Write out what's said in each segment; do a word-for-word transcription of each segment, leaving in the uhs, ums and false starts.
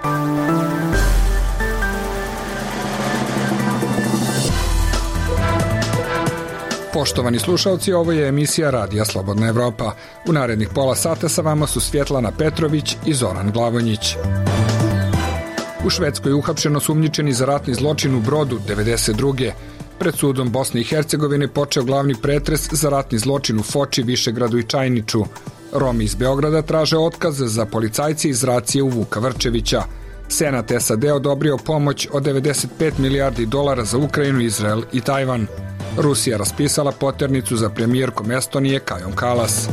Poštovani slušalci, ovo je emisija Radija Slobodna Evropa. U narednih pola sata sa vama su Svjetlana Petrović i Zoran Glavonjić. U Švedskoj je uhapšen osumnjičeni za ratni zločin u Brodu devedeset druge. Pred sudom Bosne i Hercegovine počeo glavni pretres za ratni zločin u Foči, Višegradu i Čajniču. Romi iz Beograda traže otkaz za policajce iz racije u Vuka Vrčevića. Senat S A D odobrio pomoć od devedeset pet milijardi dolara za Ukrajinu, Izrael i Tajvan. Rusija raspisala poternicu za premijerkom Estonije Kajom Kalas.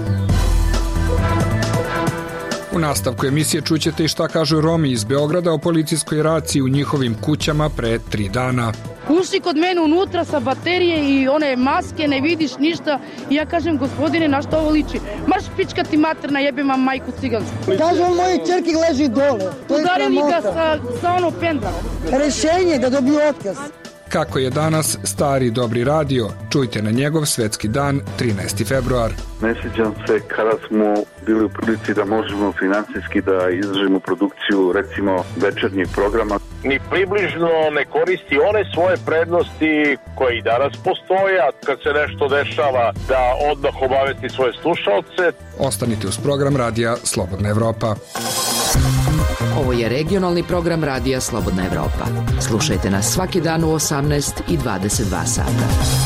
U nastavku emisije čućete i šta kažu Romi iz Beograda o policijskoj raciji u njihovim kućama pre tri dana. Ušli kod mene unutra sa baterije i one maske, ne vidiš ništa. I ja kažem, gospodine, na što ovo liči? Marš pička ti materna, jebem vam majku cigansku. Kaže on, moje čerke leži dole. Udarili ga sa, sa ono pendra. Rešenje da dobiju otkaz. Kako je danas stari dobri radio, čujte na njegov svetski dan trinaesti februar. Ne sjećam se kada smo bili u prilici da možemo finansijski da izdržimo produkciju recimo večernjih programa. Ni približno ne koristi one svoje prednosti koje i danas postoje, a kad se nešto dešava da odmah obavesti svoje slušalce. Ostanite uz program Radija Slobodna Evropa. Ovo je regionalni program Radija Slobodna Evropa. Slušajte nas svaki dan u osamnaest i dvadeset dva sata.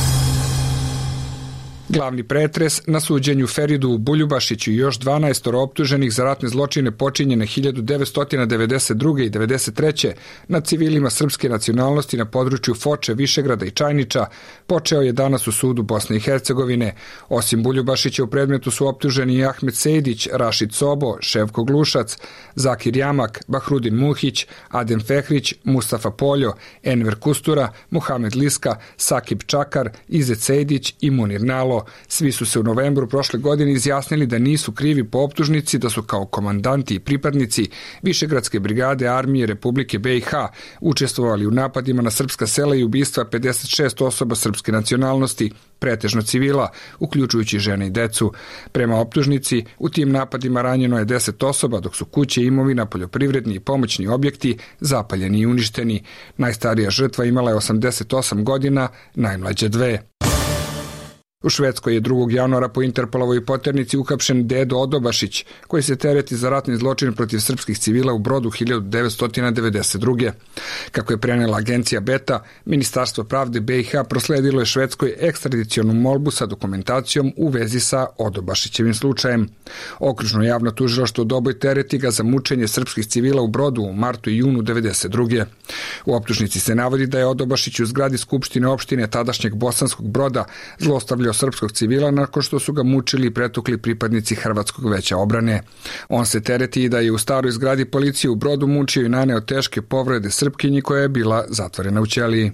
Glavni pretres na suđenju Feridu Buljubašiću i još dvanaest optuženih za ratne zločine počinjene hiljadu devetsto devedeset druge. i devedeset treće nad civilima srpske nacionalnosti na području Foče, Višegrada i Čajniča počeo je danas u sudu Bosne i Hercegovine. Osim Buljubašića u predmetu su optuženi i Ahmet Sejdić, Rašid Sobo, Ševko Glušac, Zakir Jamak, Bahrudin Muhić, Adem Fehrić, Mustafa Poljo, Enver Kustura, Muhamed Liska, Sakib Čakar, Izet Sejdić i Munir Nalo. Svi su se u novembru prošle godine izjasnili da nisu krivi po optužnici, da su kao komandanti i pripadnici Višegradske brigade armije Republike B i H učestvovali u napadima na srpska sela i ubistva pedeset šest osoba srpske nacionalnosti, pretežno civila, uključujući žene i decu. Prema optužnici, u tim napadima ranjeno je deset osoba, dok su kuće, imovina, poljoprivredni i pomoćni objekti zapaljeni i uništeni. Najstarija žrtva imala je osamdeset osam godina, najmlađe dve. U Švedskoj je drugog januara po Interpolovoj poternici uhapšen Dedo Odobašić, koji se tereti za ratni zločin protiv srpskih civila u Brodu hiljadu devetsto devedeset druge. Kako je prenela agencija Beta, Ministarstvo pravde B i H prosledilo je Švedskoj ekstradicionu molbu sa dokumentacijom u vezi sa Odobašićevim slučajem. Okružno javno tužilaštvo Doboj tereti ga za mučenje srpskih civila u Brodu u martu i junu devedeset druge. U optužnici se navodi da je Odobašić u zgradi Skupštine opštine tadašnjeg Bosanskog Broda zlostavljao srpskog civila nakon što su ga mučili i pretukli pripadnici Hrvatskog veća obrane. On se tereti i da je u staroj zgradi policije u Brodu mučio i naneo teške povrede Srpkinji koja je bila zatvorena u ćeliji.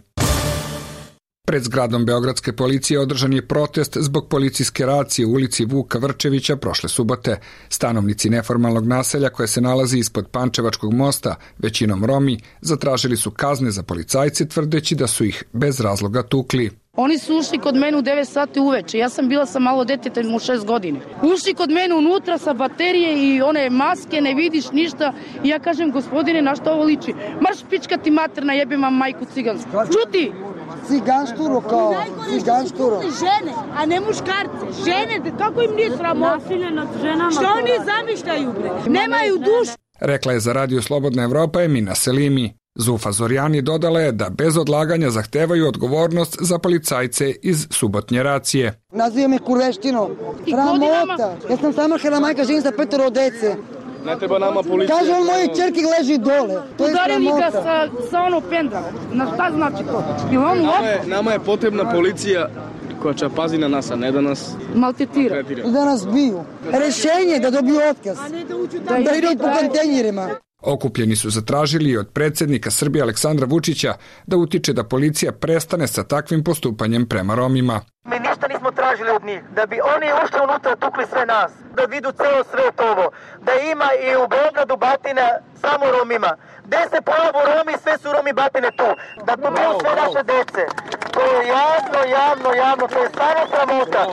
Pred zgradom beogradske policije održan je protest zbog policijske racije u ulici Vuka Vrčevića prošle subote. Stanovnici neformalnog naselja koje se nalazi ispod Pančevačkog mosta, većinom Romi, zatražili su kazne za policajce tvrdeći da su ih bez razloga tukli. Oni su ušli kod mene u devet sati uveče. Ja sam bila sa malo detetom u šest godine. Ušli kod mene unutra sa baterije i one maske, ne vidiš ništa. I ja kažem, gospodine, na što ovo liči? Marš pička ti materna, jebem vam majku cigansku. Čuti! Ciganšturo kao, ciganšturo. Žene, a ne muškarce. Žene, kako im nije sramota? Nasilje nad ženama. Što oni zamišljaju, bre? Nemaju dušu. Rekla je za Radio Slobodna Evropa Emina Selimi. Zufa Zorjani dodala je da bez odlaganja zahtevaju odgovornost za policajce iz subotnje racije. Naziva me kurveštinom. Sramota. Ja sam samohrana majka, živim sa petoro dece. Ne treba nama policija. Kaže on, moje čerke leži dole. To je udarili ga sramota. sa, sa ono pendra. Na šta znači to? On nama, je, nama je potrebna policija koja će pazi na nas, a ne da nas maltretira. Da nas biju. Rešenje da dobiju otkaz. Da, da idu po kontejnerima. Okupljeni su zatražili od predsjednika Srbije Aleksandra Vučića da utiče da policija prestane sa takvim postupanjem prema Romima. Mi ništa nismo tražili od njih, da bi oni ušli unutra tukli sve nas, da vidu ceo svet ovo, da ima i u Beogradu batine samo Romima. Gde se pojavu Romi, sve su Romi batine tu, da to budu sve naše dece. To je javno, javno, javno, to je stvarno sramota.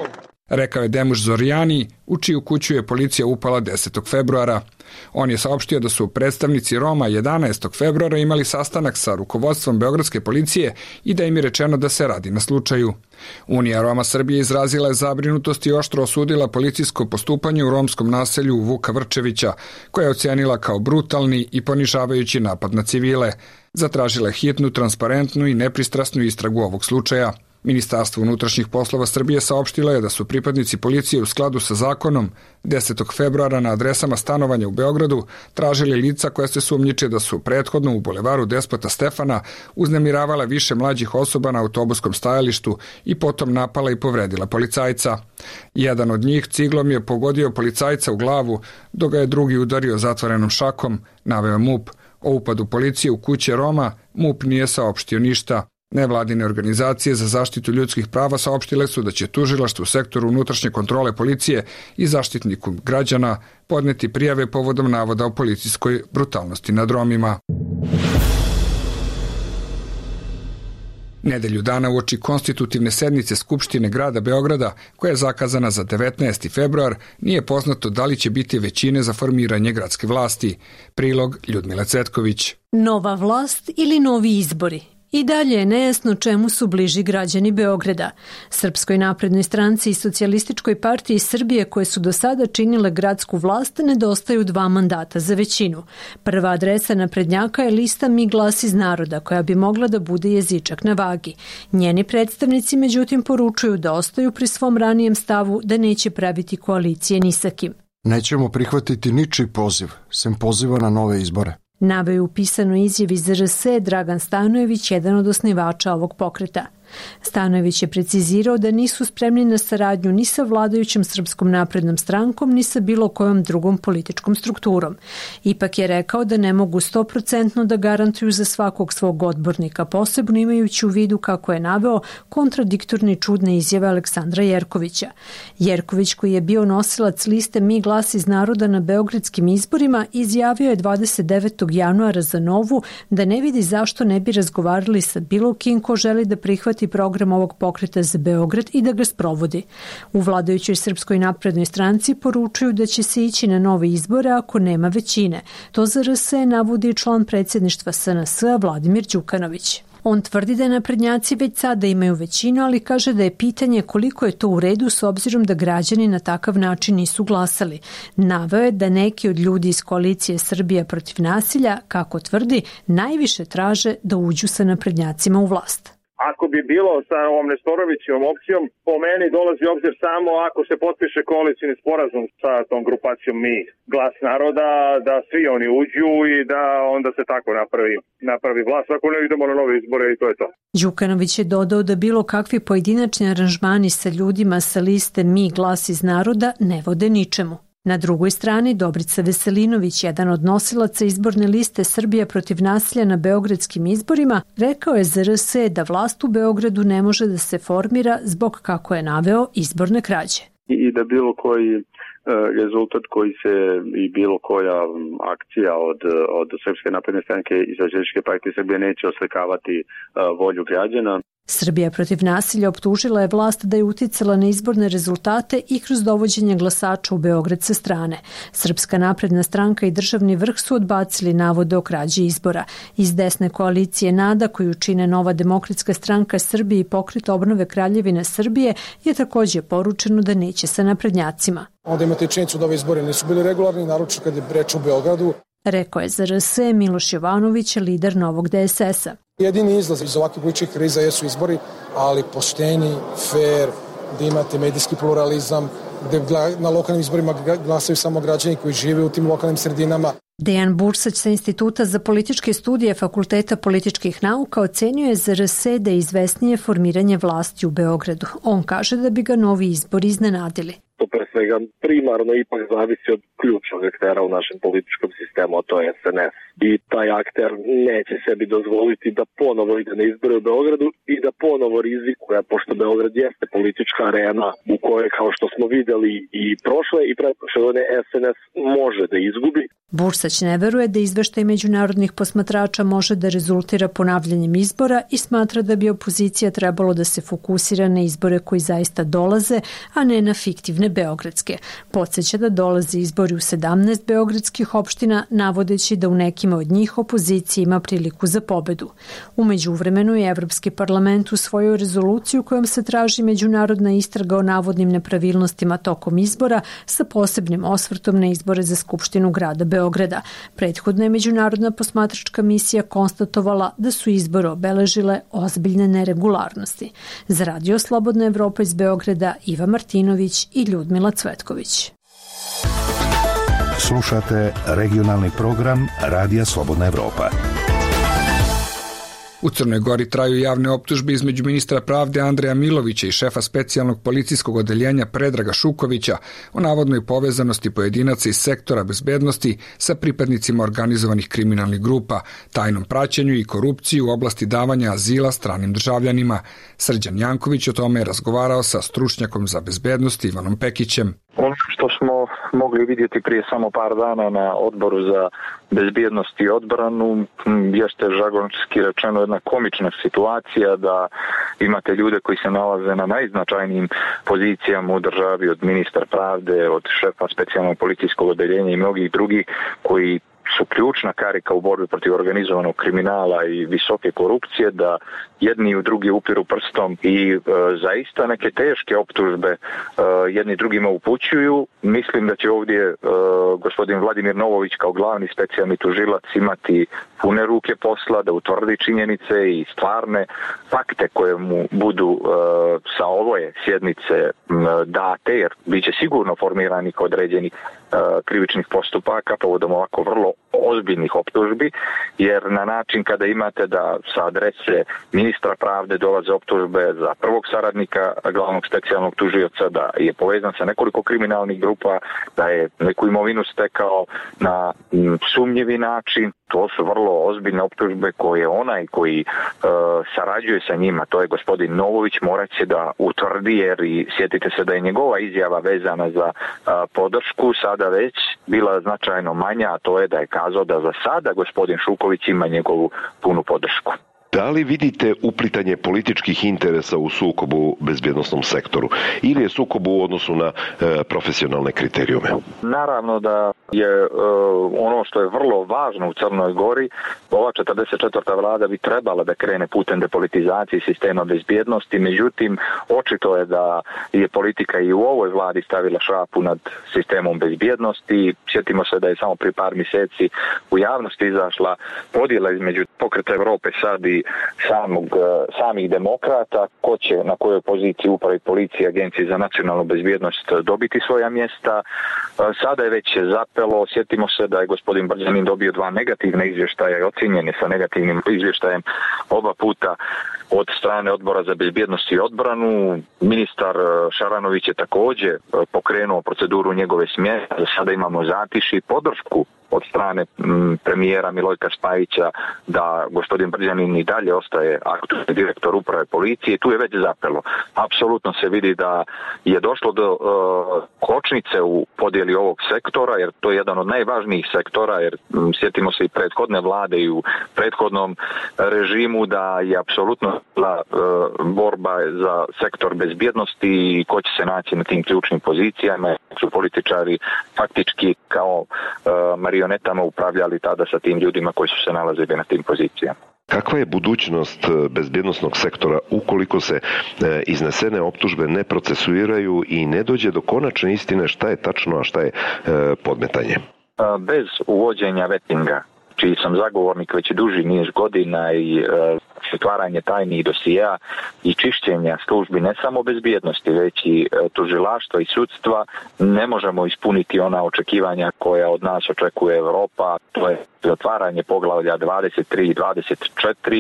rekao je Demuš Zorjani, u čiju kuću je policija upala desetog februara. On je saopštio da su predstavnici Roma jedanaestog februara imali sastanak sa rukovodstvom Beogradske policije i da im je rečeno da se radi na slučaju. Unija Roma Srbije izrazila je zabrinutost i oštro osudila policijsko postupanje u romskom naselju Vuka Vrčevića, koje je ocenila kao brutalni i ponižavajući napad na civile. Zatražila je hitnu, transparentnu i nepristrasnu istragu ovog slučaja. Ministarstvo unutrašnjih poslova Srbije saopštilo je da su pripadnici policije u skladu sa zakonom desetog februara na adresama stanovanja u Beogradu tražili lica koja se sumnjiče da su prethodno u bulevaru Despota Stefana uznemiravala više mlađih osoba na autobuskom stajalištu i potom napala i povredila policajca. Jedan od njih ciglom je pogodio policajca u glavu, dok ga je drugi udario zatvorenom šakom, naveo MUP. O upadu policije u kuće Roma MUP nije saopštio ništa. Nevladine organizacije za zaštitu ljudskih prava saopštile su da će tužilaštvo u sektoru unutrašnje kontrole policije i zaštitniku građana podneti prijave povodom navoda o policijskoj brutalnosti nad Romima. Nedelju dana uoči konstitutivne sednice Skupštine grada Beograda, koja je zakazana za devetnaesti februar, nije poznato da li će biti većine za formiranje gradske vlasti. Prilog Ljudmila Cvetković. Nova vlast ili novi izbori? I dalje je nejasno čemu su bliži građani Beograda. Srpskoj naprednoj stranci i Socijalističkoj partiji Srbije, koje su do sada činile gradsku vlast, nedostaju dva mandata za većinu. Prva adresa naprednjaka je lista Mi glas iz naroda, koja bi mogla da bude jezičak na vagi. Njeni predstavnici međutim poručuju da ostaju pri svom ranijem stavu da neće praviti koalicije ni sa kim. Nećemo prihvatiti ničiji poziv, sem poziva na nove izbore. Naveo u pisanoj izjavi Z R S Dragan Stanojević, jedan od osnivača ovog pokreta. Stanojević je precizirao da nisu spremni na saradnju ni sa vladajućom Srpskom naprednom strankom, ni sa bilo kojom drugom političkom strukturom. Ipak je rekao da ne mogu sto posto da garantuju za svakog svog odbornika, posebno imajući u vidu, kako je naveo, kontradiktorni čudne izjave Aleksandra Jerkovića. Jerković, koji je bio nosilac liste Mi glas iz naroda na beogradskim izborima, izjavio je dvadeset devetog januara za Novu da ne vidi zašto ne bi razgovarali sa bilo kim ko želi da prihvati program ovog pokreta za Beograd i da ga sprovodi. U vladajućoj Srpskoj naprednoj stranci poručuju da će se ići na nove izbore ako nema većine. To za R S navodi član predsjedništva S N S-a Vladimir Đukanović. On tvrdi da naprednjaci već sada imaju većinu, ali kaže da je pitanje koliko je to u redu s obzirom da građani na takav način nisu glasali. Naveo je da neki od ljudi iz koalicije Srbija protiv nasilja, kako tvrdi, najviše traže da uđu sa naprednjacima u vlast. Ako bi bilo sa ovom Nestorovićevom opcijom, po meni dolazi u obzir samo ako se potpiše koalicijni sporazum sa tom grupacijom Mi glas naroda, da svi oni uđu i da onda se tako napravi, napravi vlast. Ako ne idemo na nove izbore i to je to. Đukanović je dodao da bilo kakvi pojedinačni aranžmani sa ljudima sa liste Mi glas iz naroda ne vode ničemu. Na drugoj strani Dobrica Veselinović, jedan od nosilaca izborne liste Srbija protiv nasilja na beogradskim izborima, rekao je za R S da vlast u Beogradu ne može da se formira zbog, kako je naveo, izborne krađe. I da bilo koji rezultat koji se i bilo koja akcija od, od Srpske napredne stranke i Socijalističke partije Srbije neće oslikavati volju građana. Srbija protiv nasilja optužila je vlast da je uticala na izborne rezultate i kroz dovođenje glasača u Beograd sa strane. Srpska napredna stranka i državni vrh su odbacili navode o krađi izbora. Iz desne koalicije NADA, koju čine Nova demokratska stranka Srbije i Pokret obnove Kraljevine Srbije, je također poručeno da neće sa naprednjacima. Onda imate činjenicu da ove izbore nisu bili regularni, naročito kad je reč u Beogradu. Rekao je za R S Miloš Jovanović, lider Novog D S S-a. Jedini izlaz iz ovakvih političkih kriza jesu izbori, ali pošteni, fair, da imate medijski pluralizam, gde na lokalnim izborima glasaju samo građani koji žive u tim lokalnim sredinama. Dejan Bursać sa Instituta za političke studije Fakulteta političkih nauka ocenjuje za R S da je izvesnije formiranje vlasti u Beogradu. On kaže da bi ga novi izbori iznenadili. To pre svega primarno ipak zavisi od ključnog aktera u našem političkom sistemu, a to je S N S. I taj akter neće sebi dozvoliti da ponovo ide na izbore u Beogradu i da ponovo rizikuje, pošto Beograd jeste politička arena u kojoj, kao što smo videli i prošle i pretprošle godine, S N S može da izgubi. Bursać ne veruje da izveštaj međunarodnih posmatrača može da rezultira ponavljanjem izbora i smatra da bi opozicija trebalo da se fokusira na izbore koji zaista dolaze, a ne na fiktivne beogradske. Podsjeća da dolaze izbori u sedamnaest beogradskih opština, navodeći da u nekima od njih opozicija ima priliku za pobedu. U međuvremenu je Evropski parlament usvojio rezoluciju kojom se traži međunarodna istraga o navodnim nepravilnostima tokom izbora sa posebnim osvrtom na izbore za Skupštinu grada Beograda. Prethodna je međunarodna posmatračka misija konstatovala da su izbore obeležile ozbiljne neregularnosti. Za Radio Slobodna Evropa iz Beograda, Iva Martinović i Ljudmila Cvetković. Slušate regionalni program Radija Slobodna Evropa. U Crnoj Gori traju javne optužbe između ministra pravde Andreja Milovića i šefa specijalnog policijskog odeljenja Predraga Šukovića o navodnoj povezanosti pojedinaca iz sektora bezbednosti sa pripadnicima organizovanih kriminalnih grupa, tajnom praćenju i korupciji u oblasti davanja azila stranim državljanima. Srđan Janković o tome je razgovarao sa stručnjakom za bezbednost Ivanom Pekićem. Ono što smo mogli vidjeti prije samo par dana na odboru za bezbjednost i odbranu jeste žargonski rečeno jedna komična situacija da imate ljude koji se nalaze na najznačajnijim pozicijama u državi, od ministra pravde, od šefa specijalnog policijskog odeljenja i mnogih drugih koji su ključna karika u borbi protiv organizovanog kriminala i visoke korupcije, da jedni u drugi upiru prstom i e, zaista neke teške optužbe e, jedni drugima upućuju. Mislim da će ovdje e, gospodin Vladimir Novović kao glavni specijalni tužilac imati pune ruke posla da utvrdi činjenice i stvarne fakte koje mu budu e, sa ove sjednice e, date, jer bit će sigurno formiranih određenih e, krivičnih postupaka povodom ovako vrlo ozbiljnih optužbi, jer na način kada imate da sa adrese ministra pravde dolaze optužbe za prvog saradnika glavnog specijalnog tužioca, da je povezan sa nekoliko kriminalnih grupa, da je neku imovinu stekao na sumnjivi način, to su vrlo ozbiljne optužbe koje onaj koji e, sarađuje sa njima, to je gospodin Novović, morat će da utvrdi, jer i sjetite se da je njegova izjava vezana za a, podršku sada već bila značajno manja, a to je da je kazao da za sada gospodin Šuković ima njegovu punu podršku. Da li vidite uplitanje političkih interesa u sukobu bezbjednosnom sektoru ili je sukob u odnosu na e, profesionalne kriterijume? Naravno da je e, ono što je vrlo važno u Crnoj Gori, ova četrdeset četvrta vlada bi trebala da krene putem depolitizacije sistema bezbjednosti, međutim očito je da je politika i u ovoj vladi stavila šapu nad sistemom bezbjednosti. Sjetimo se da je samo prije par mjeseci u javnosti izašla podjela između Pokreta Evrope sad i samog, samih demokrata, ko će na kojoj poziciji upravi policije, Agencije za nacionalnu bezbjednost dobiti svoja mjesta. Sada je već zapelo, sjetimo se da je gospodin Brđanin dobio dva negativna izvještaja i ocjenjen je sa negativnim izvještajem oba puta od strane Odbora za bezbjednost i odbranu. Ministar Šaranović je također pokrenuo proceduru njegove smjene. Sada imamo zatiši i podršku od strane m, premijera Milojka Spajića da gospodin Brđanin i dalje ostaje aktualni direktor uprave policije. Tu je već zapelo. Apsolutno se vidi da je došlo do uh, kočnice u podjeli ovog sektora, jer to je jedan od najvažnijih sektora, jer m, sjetimo se i prethodne vlade i u prethodnom režimu da je apsolutno la, uh, borba za sektor bezbjednosti i ko će se naći na tim ključnim pozicijama. Su političari faktički kao uh, marionetama upravljali tada sa tim ljudima koji su se nalazili na tim pozicijama. Kakva je budućnost bezbjednosnog sektora ukoliko se e, iznesene optužbe ne procesuiraju i ne dođe do konačne istine šta je tačno, a šta je e, podmetanje? Bez uvođenja vetinga, čiji sam zagovornik već duži niz godina, i e, stvaranje tajnih dosija i čišćenja službi ne samo bezbjednosti, već i e, tužilaštva i sudstva, ne možemo ispuniti ona očekivanja koja od nas očekuje Evropa. To je zatvaranje poglavlja dvadeset tri i dvadeset četiri. E,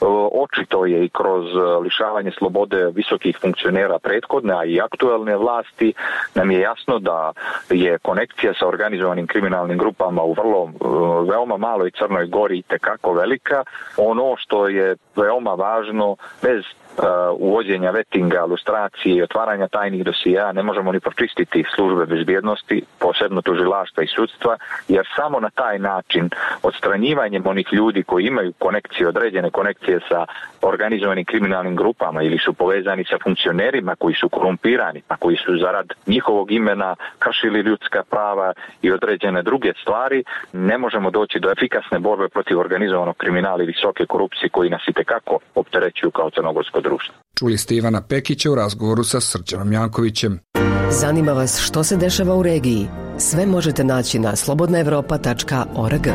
očito je i kroz lišavanje slobode visokih funkcionera prethodne, a i aktuelne vlasti, nam je jasno da je konekcija sa organizovanim kriminalnim grupama u vrlo e, veoma maloj Crnoj Gori itekako velika. Ono što je veoma važno, bez uvođenja vetinga, lustracije i otvaranja tajnih dosija ne možemo ni pročistiti službe bezbjednosti, posebno tužilaštva i sudstva, jer samo na taj način odstranjivanjem onih ljudi koji imaju konekcije, određene konekcije sa organizovanim kriminalnim grupama ili su povezani sa funkcionerima koji su korumpirani, a koji su zarad njihovog imena kršili ljudska prava i određene druge stvari, ne možemo doći do efikasne borbe protiv organizovanog kriminala i visoke korupcije koji nas itekako opterećuju kao crnogorsko društvo. Čuli ste Ivana Pekića u razgovoru sa Srđanom Jankovićem. Zanima vas što se dešava u regiji? Sve možete naći na slobodna evropa tačka org.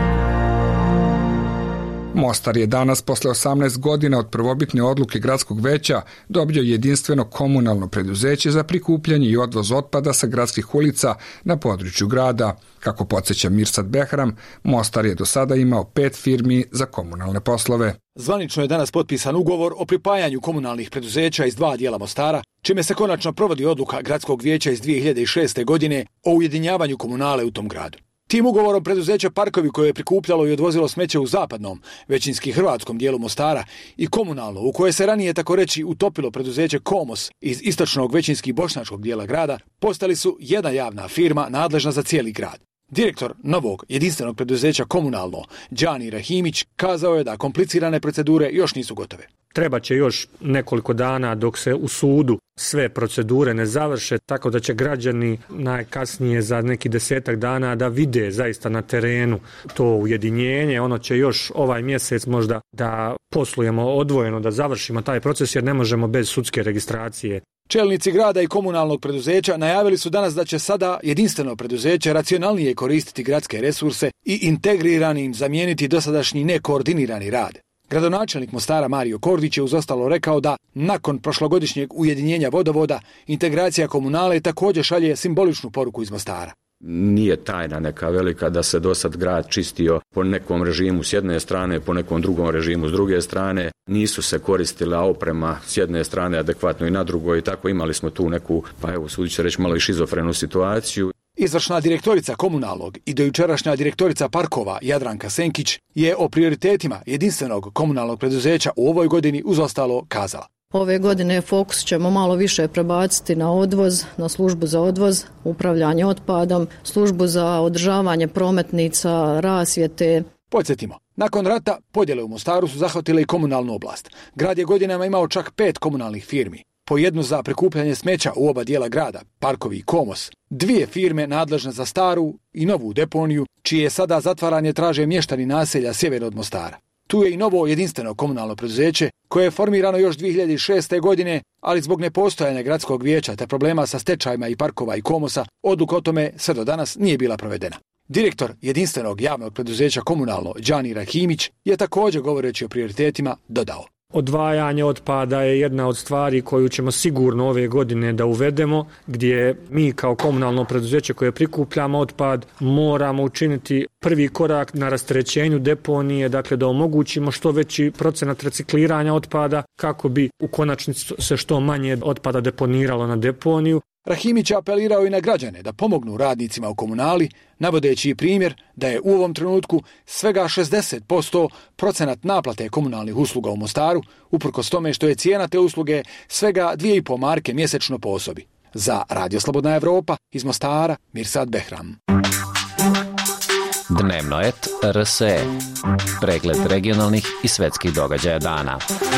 Mostar je danas, posle osamnaest godina od prvobitne odluke gradskog veća, dobio jedinstveno komunalno preduzeće za prikupljanje i odvoz otpada sa gradskih ulica na području grada. Kako podsjeća Mirsad Behram, Mostar je do sada imao pet firmi za komunalne poslove. Zvanično je danas potpisan ugovor o pripajanju komunalnih preduzeća iz dva dijela Mostara, čime se konačno provodi odluka gradskog vijeća iz dvije hiljade šeste. godine o ujedinjavanju komunale u tom gradu. Tim ugovorom preduzeća Parkovi, koje je prikupljalo i odvozilo smeće u zapadnom, većinski hrvatskom dijelu Mostara, i komunalno, u koje se ranije tako reći utopilo preduzeće Komos iz istočnog većinski bošnjačkog dijela grada, postali su jedna javna firma nadležna za cijeli grad. Direktor novog jedinstvenog preduzeća Komunalno, Đani Rahimić, kazao je da komplicirane procedure još nisu gotove. Treba će još nekoliko dana dok se u sudu sve procedure ne završe, tako da će građani najkasnije za neki desetak dana da vide zaista na terenu to ujedinjenje. Ono će još ovaj mjesec možda da poslujemo odvojeno, da završimo taj proces, jer ne možemo bez sudske registracije. Čelnici grada i komunalnog preduzeća najavili su danas da će sada jedinstveno preduzeće racionalnije koristiti gradske resurse i integriranim zamijeniti dosadašnji nekoordinirani rad. Gradonačelnik Mostara Mario Kordić je uz ostalo rekao da nakon prošlogodišnjeg ujedinjenja vodovoda, integracija komunale također šalje simboličnu poruku iz Mostara. Nije tajna neka velika da se dosad grad čistio po nekom režimu s jedne strane, po nekom drugom režimu s druge strane. Nisu se koristila oprema s jedne strane adekvatno i na drugoj, i tako imali smo tu neku, pa evo sudit će reći, malo i šizofrenu situaciju. Izvršna direktorica komunalnog i dojučerašnja direktorica parkova Jadranka Senkić je o prioritetima jedinstvenog komunalnog preduzeća u ovoj godini uz ostalo kazala. Ove godine fokus ćemo malo više prebaciti na odvoz, na službu za odvoz, upravljanje otpadom, službu za održavanje prometnica, rasvjete. Podsjetimo, nakon rata podjele u Mostaru su zahvatile i komunalnu oblast. Grad je godinama imao čak pet komunalnih firmi. Po jednu za prikupljanje smeća u oba dijela grada, Parkovi i Komos, dvije firme nadležne za staru i novu deponiju, čije sada zatvaranje traže mještani naselja sjeverno od Mostara. Tu je i novo jedinstveno komunalno preduzeće koje je formirano još dvije hiljade šeste. godine, ali zbog nepostojanja gradskog vijeća te problema sa stečajima i Parkova i Komosa, odluka o tome sve do danas nije bila provedena. Direktor jedinstvenog javnog preduzeća Komunalno, Đani Rahimić, je također govoreći o prioritetima dodao. Odvajanje otpada je jedna od stvari koju ćemo sigurno ove godine da uvedemo, gdje mi kao komunalno preduzeće koje prikupljamo otpad moramo učiniti prvi korak na rasterećenju deponije, dakle da omogućimo što veći procenat recikliranja otpada kako bi u konačnici se što manje otpada deponiralo na deponiju. Rahimić je apelirao i na građane da pomognu radnicima u komunali, navodeći i primjer da je u ovom trenutku svega šezdeset posto procenat naplate komunalnih usluga u Mostaru, uprkos tome što je cijena te usluge svega dvije i po marke mjesečno po osobi. Za Radio Slobodna Evropa iz Mostara, Mirsad Behram. Dnevno et R S E. Pregled regionalnih i svetskih događaja dana.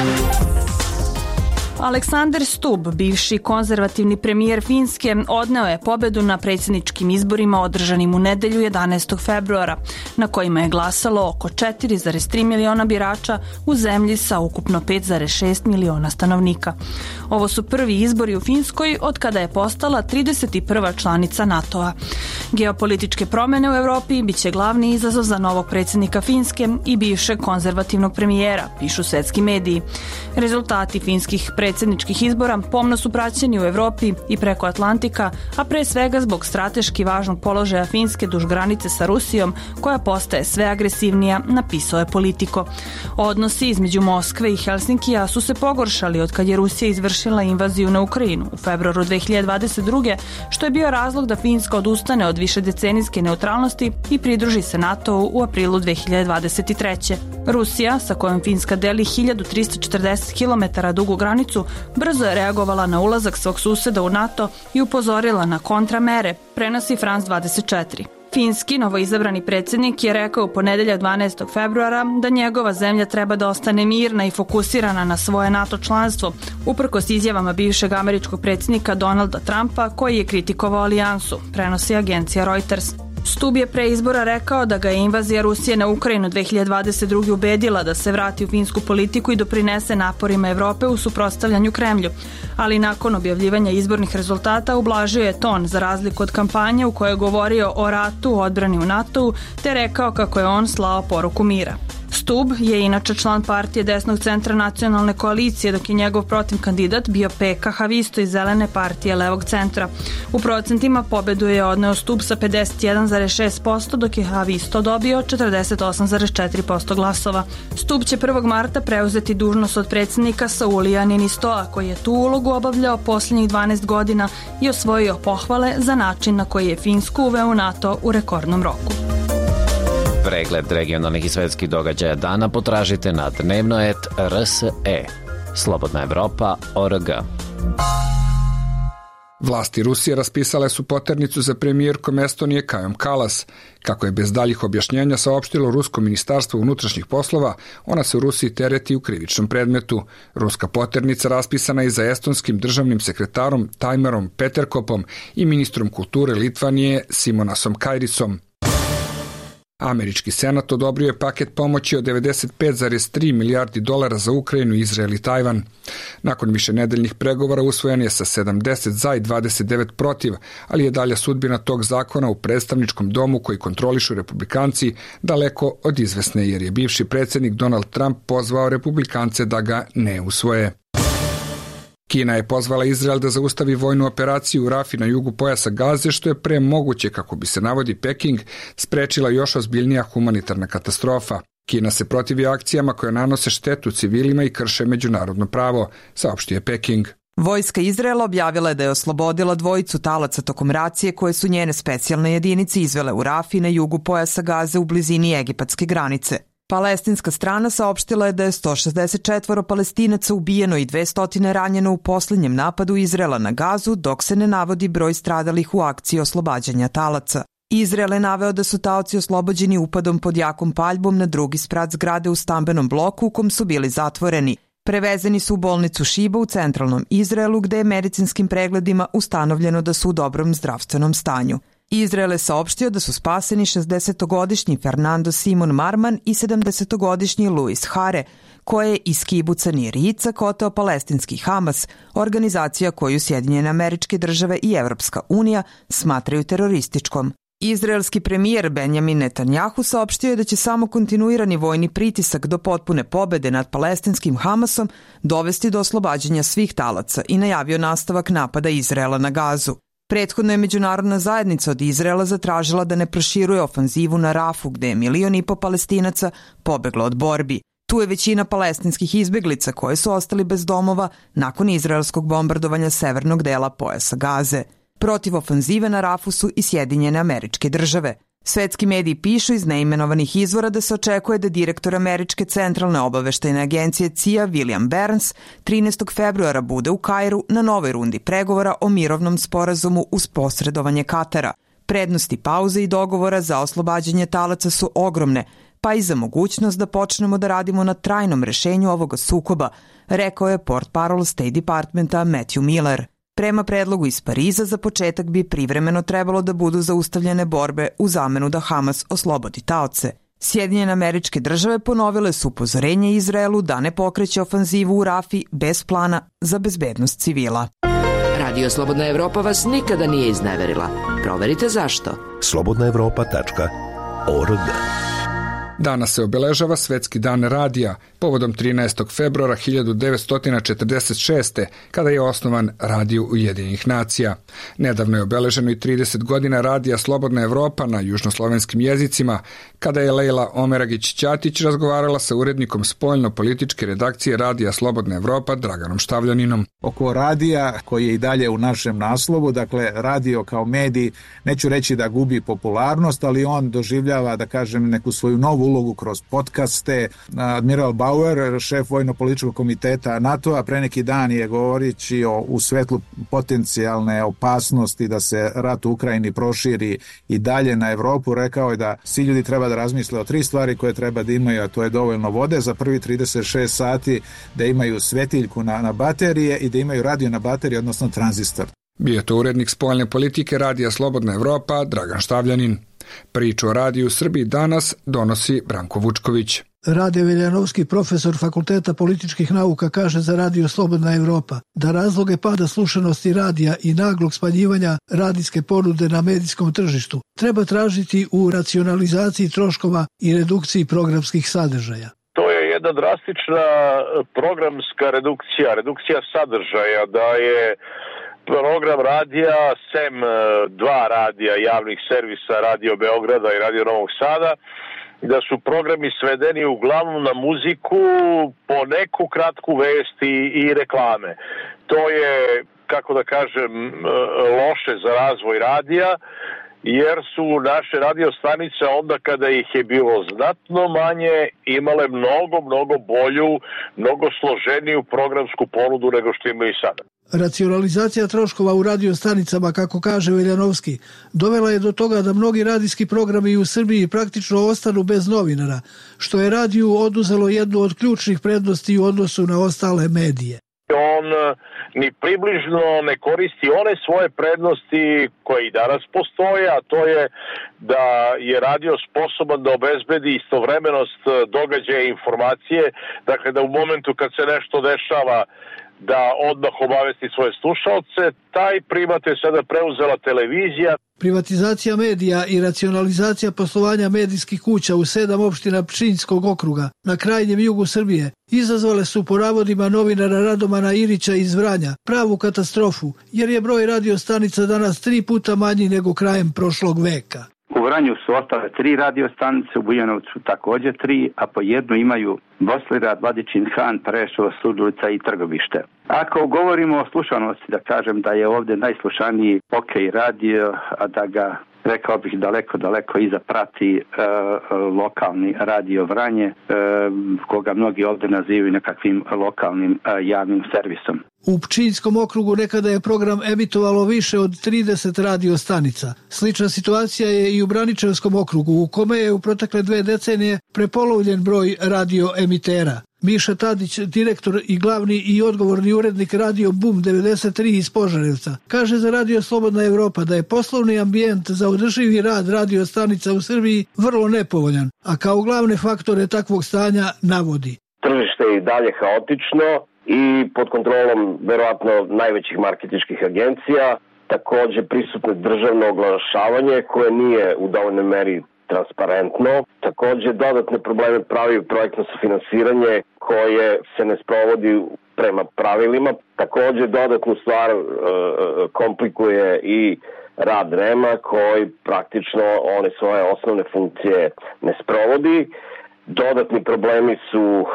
Aleksandar Stubb, bivši konzervativni premijer Finske, odneo je pobedu na predsjedničkim izborima održanim u nedelju jedanaestog februara, na kojima je glasalo oko četiri zarez tri miliona birača u zemlji sa ukupno pet zarez šest miliona stanovnika. Ovo su prvi izbori u Finskoj od kada je postala trideset prva članica NATO-a. Geopolitičke promjene u Europi bit će glavni izazov za novog predsjednika Finske i bivšeg konzervativnog premijera, pišu svetski mediji. Rezultati finskih predsjedničkih izbora pomno su praćeni u Europi i preko Atlantika, a pre svega zbog strateški važnog položaja Finske duž granice sa Rusijom, koja postaje sve agresivnija, napisao je Politico. Odnosi između Moskve i Helsinkija su se pogoršali od kad je Rusija izvršila invaziju na Ukrajinu u februaru dve hiljade dvadeset druge. što je bio razlog da Finska odustane od višedecenijske neutralnosti i pridruži se NATO-u u aprilu dve hiljade dvadeset treće. Rusija, sa kojom Finska deli hiljadu trista četrdeset kilometara dugu granicu, brzo je reagovala na ulazak svog suseda u NATO i upozorila na kontramere, prenosi France dvadeset četiri. Finski novoizabrani predsjednik je rekao u ponedeljak dvanaestog februara da njegova zemlja treba da ostane mirna i fokusirana na svoje NATO članstvo, uprkos izjavama bivšeg američkog predsjednika Donalda Trumpa koji je kritikovao alijansu, prenosi agencija Reuters. Stubb je pre izbora rekao da ga je invazija Rusije na Ukrajinu dve hiljade dvadeset druge ubedila da se vrati u finsku politiku i doprinese naporima Evrope u suprotstavljanju Kremlju, ali nakon objavljivanja izbornih rezultata ublažio je ton za razliku od kampanje u kojoj je govorio o ratu, odbrani u NATO-u, te rekao kako je on slao poruku mira. Stubb je inače član partije desnog centra nacionalne koalicije, dok je njegov protiv kandidat bio Pekka Haavisto iz zelene partije levog centra. U procentima pobedu je odneo Stubb sa pedeset jedan zarez šest posto, dok je Haavisto dobio četrdeset osam zarez četiri posto glasova. Stubb će prvog marta preuzeti dužnost od predsjednika Saulija Niinistoa, koji je tu ulogu obavljao posljednjih dvanaest godina i osvojio pohvale za način na koji je Finsku uveo u NATO u rekordnom roku. Pregled regionalnih i svetskih događaja dana potražite na dnevno et er es e. Slobodna Evropa точка org. Vlasti Rusije raspisale su poternicu za premijerkom Estonije Kajom Kalas. Kako je bez daljih objašnjenja saopštilo Rusko ministarstvo unutrašnjih poslova, ona se u Rusiji tereti u krivičnom predmetu. Ruska poternica raspisana je za estonskim državnim sekretarom Taimerom Peterkopom i ministrom kulture Litvanije Simonasom Kairisom. Američki senat odobrio je paket pomoći od devedeset pet zarez tri milijardi dolara za Ukrajinu, Izrael i Tajvan. Nakon višenedeljnih pregovora usvojen je sa sedamdeset za i dvadeset devet protiv, ali je dalja sudbina tog zakona u predstavničkom domu koji kontrolišu republikanci daleko od izvesne, jer je bivši predsjednik Donald Trump pozvao republikance da ga ne usvoje. Kina je pozvala Izrael da zaustavi vojnu operaciju u Rafi na jugu pojasa Gaze, što je pre moguće, kako bi se navodi Peking, sprečila još ozbiljnija humanitarna katastrofa. Kina se protivi akcijama koje nanose štetu civilima i krše međunarodno pravo, saopštio je Peking. Vojska Izraela objavila je da je oslobodila dvojicu talaca tokom racije koje su njene specijalne jedinice izvele u Rafi na jugu pojasa Gaze u blizini egipatske granice. Palestinska strana saopštila je da je sto šezdeset četvoro Palestinaca ubijeno i dvesta ranjeno u posljednjem napadu Izraela na Gazu, dok se ne navodi broj stradalih u akciji oslobađanja talaca. Izrael je naveo da su taoci oslobođeni upadom pod jakom paljbom na drugi sprat zgrade u stambenom bloku u kom su bili zatvoreni. Prevezeni su u bolnicu Šiba u centralnom Izraelu, gde je medicinskim pregledima ustanovljeno da su u dobrom zdravstvenom stanju. Izrael je saopštio da su spaseni šezdesetogodišnji Fernando Simon Marman i sedamdesetogodišnji Luis Hare, koje je iz kibuca Nir Yitzhak oteo palestinski Hamas, organizacija koju Sjedinjene Američke Države i Evropska unija smatraju terorističkom. Izraelski premijer Benjamin Netanjahu saopštio je da će samo kontinuirani vojni pritisak do potpune pobede nad palestinskim Hamasom dovesti do oslobađanja svih talaca i najavio nastavak napada Izraela na Gazu. Prethodno je međunarodna zajednica od Izraela zatražila da ne proširuje ofanzivu na Rafu, gde je milion i po Palestinaca pobeglo od borbi. Tu je većina palestinskih izbeglica koje su ostali bez domova nakon izraelskog bombardovanja severnog dela pojasa Gaze. Protiv ofanzive na Rafu su i Sjedinjene Američke Države. Svetski mediji pišu iz neimenovanih izvora da se očekuje da direktor Američke centralne obaveštajne agencije C I A William Burns trinaestog februara bude u Kairu na novoj rundi pregovora o mirovnom sporazumu uz posredovanje Katara. Prednosti pauze i dogovora za oslobađanje talaca su ogromne, pa i za mogućnost da počnemo da radimo na trajnom rešenju ovoga sukoba, rekao je portparol State Departmenta Matthew Miller. Prema predlogu iz Pariza, za početak bi privremeno trebalo da budu zaustavljene borbe u zamenu da Hamas oslobodi taoce. Sjedinjene Američke Države ponovile su upozorenje Izraelu da ne pokreće ofanzivu u Rafi bez plana za bezbednost civila. Radio Slobodna Evropa vas nikada nije izneverila. Proverite zašto. slobodna evropa tačka org. Danas se obeležava Svetski dan radija, povodom trinaestog februara hiljadu devetsto četrdeset šeste. kada je osnovan Radio Ujedinjenih nacija. Nedavno je obeleženo i trideset godina radija Slobodna Evropa na južnoslovenskim jezicima, kada je Lejla Omeragić-Ćatić razgovarala sa urednikom spoljno-političke redakcije Radija Slobodna Evropa Draganom Štavljaninom. Oko radija koji je i dalje u našem naslovu, dakle radio kao medij, neću reći da gubi popularnost, ali on doživljava, da kažem, neku svoju novu ulogu kroz podcaste. Admiral Bauer, šef vojno-političkog komiteta NATO-a, pre neki dan je govorići o, u svetlu potencijalne opasnosti da se rat u Ukrajini proširi i dalje na Evropu, rekao je da svi ljudi treba da razmisle o tri stvari koje treba da imaju, a to je dovoljno vode za prvi trideset šest sati, da imaju svetiljku na, na baterije i da imaju radio na baterije, odnosno tranzistor. Bio je to urednik spoljne politike Radija Slobodna Evropa, Dragan Štavljanin. Priču o radiju u Srbiji danas donosi Branko Vučković. Rade Veljanovski, profesor Fakulteta političkih nauka, kaže za Radio Slobodna Evropa da razloge pada slušanosti radija i naglog smanjivanja radijske ponude na medijskom tržištu treba tražiti u racionalizaciji troškova i redukciji programskih sadržaja. To je jedna drastična programska redukcija, redukcija sadržaja, da je program radija, sem dva radija javnih servisa, Radio Beograda i Radio Novog Sada, da su programi svedeni uglavnom na muziku, po neku kratku vest i, i reklame. To je, kako da kažem, loše za razvoj radija, jer su naše radiostanice onda kada ih je bilo znatno manje imale mnogo, mnogo bolju, mnogo složeniju programsku ponudu nego što imaju i sada. Racionalizacija troškova u radiostanicama, kako kaže Veljanovski, dovela je do toga da mnogi radijski programi u Srbiji praktično ostanu bez novinara, što je radiju oduzelo jednu od ključnih prednosti u odnosu na ostale medije. On ni približno ne koristi one svoje prednosti koje i danas postoje, a to je da je radio sposoban da obezbedi istovremenost događaja i informacije, dakle da u momentu kad se nešto dešava da odmah obavesti svoje slušalce. Taj primat je sada preuzela televizija. Privatizacija medija i racionalizacija poslovanja medijskih kuća u sedam opština Pčinjskog okruga na krajnjem jugu Srbije izazvale su po navodima novinara Radomana Irića iz Vranja pravu katastrofu, jer je broj radiostanica danas tri puta manji nego krajem prošlog veka. U Vranju su ostale tri radiostanice, u Bujanovcu također tri, a po jednu imaju Boslerad, Vladičin Han, Preševo, Surdulica i Trgovište. Ako govorimo o slušanosti, da kažem da je ovdje najslušaniji OK radio, a da ga, rekao bih, daleko, daleko iza prati e, lokalni radio Vranje, e, koga mnogi ovdje nazivaju nekakvim lokalnim e, javnim servisom. U Pčinjskom okrugu nekada je program emitovalo više od trideset radiostanica. Slična situacija je i u Braničevskom okrugu, u kome je u protekle dve decenije prepolovljen broj radioemitera. Miša Tadić, direktor i glavni i odgovorni urednik Radio Boom devedeset tri iz Požarevca, kaže za Radio Slobodna Evropa da je poslovni ambijent za održivi rad radiostanica u Srbiji vrlo nepovoljan, a kao glavne faktore takvog stanja navodi. Tržište je i dalje haotično i pod kontrolom verovatno najvećih marketinških agencija, takođe prisutno državno oglašavanje koje nije u dovoljnoj meri transparentno. Takođe dodatne probleme pravi projektno sufinansiranje koje se ne sprovodi prema pravilima. Takođe dodatnu stvar e, komplikuje i rad R E M-a koji praktično one svoje osnovne funkcije ne sprovodi. Dodatni problemi su e,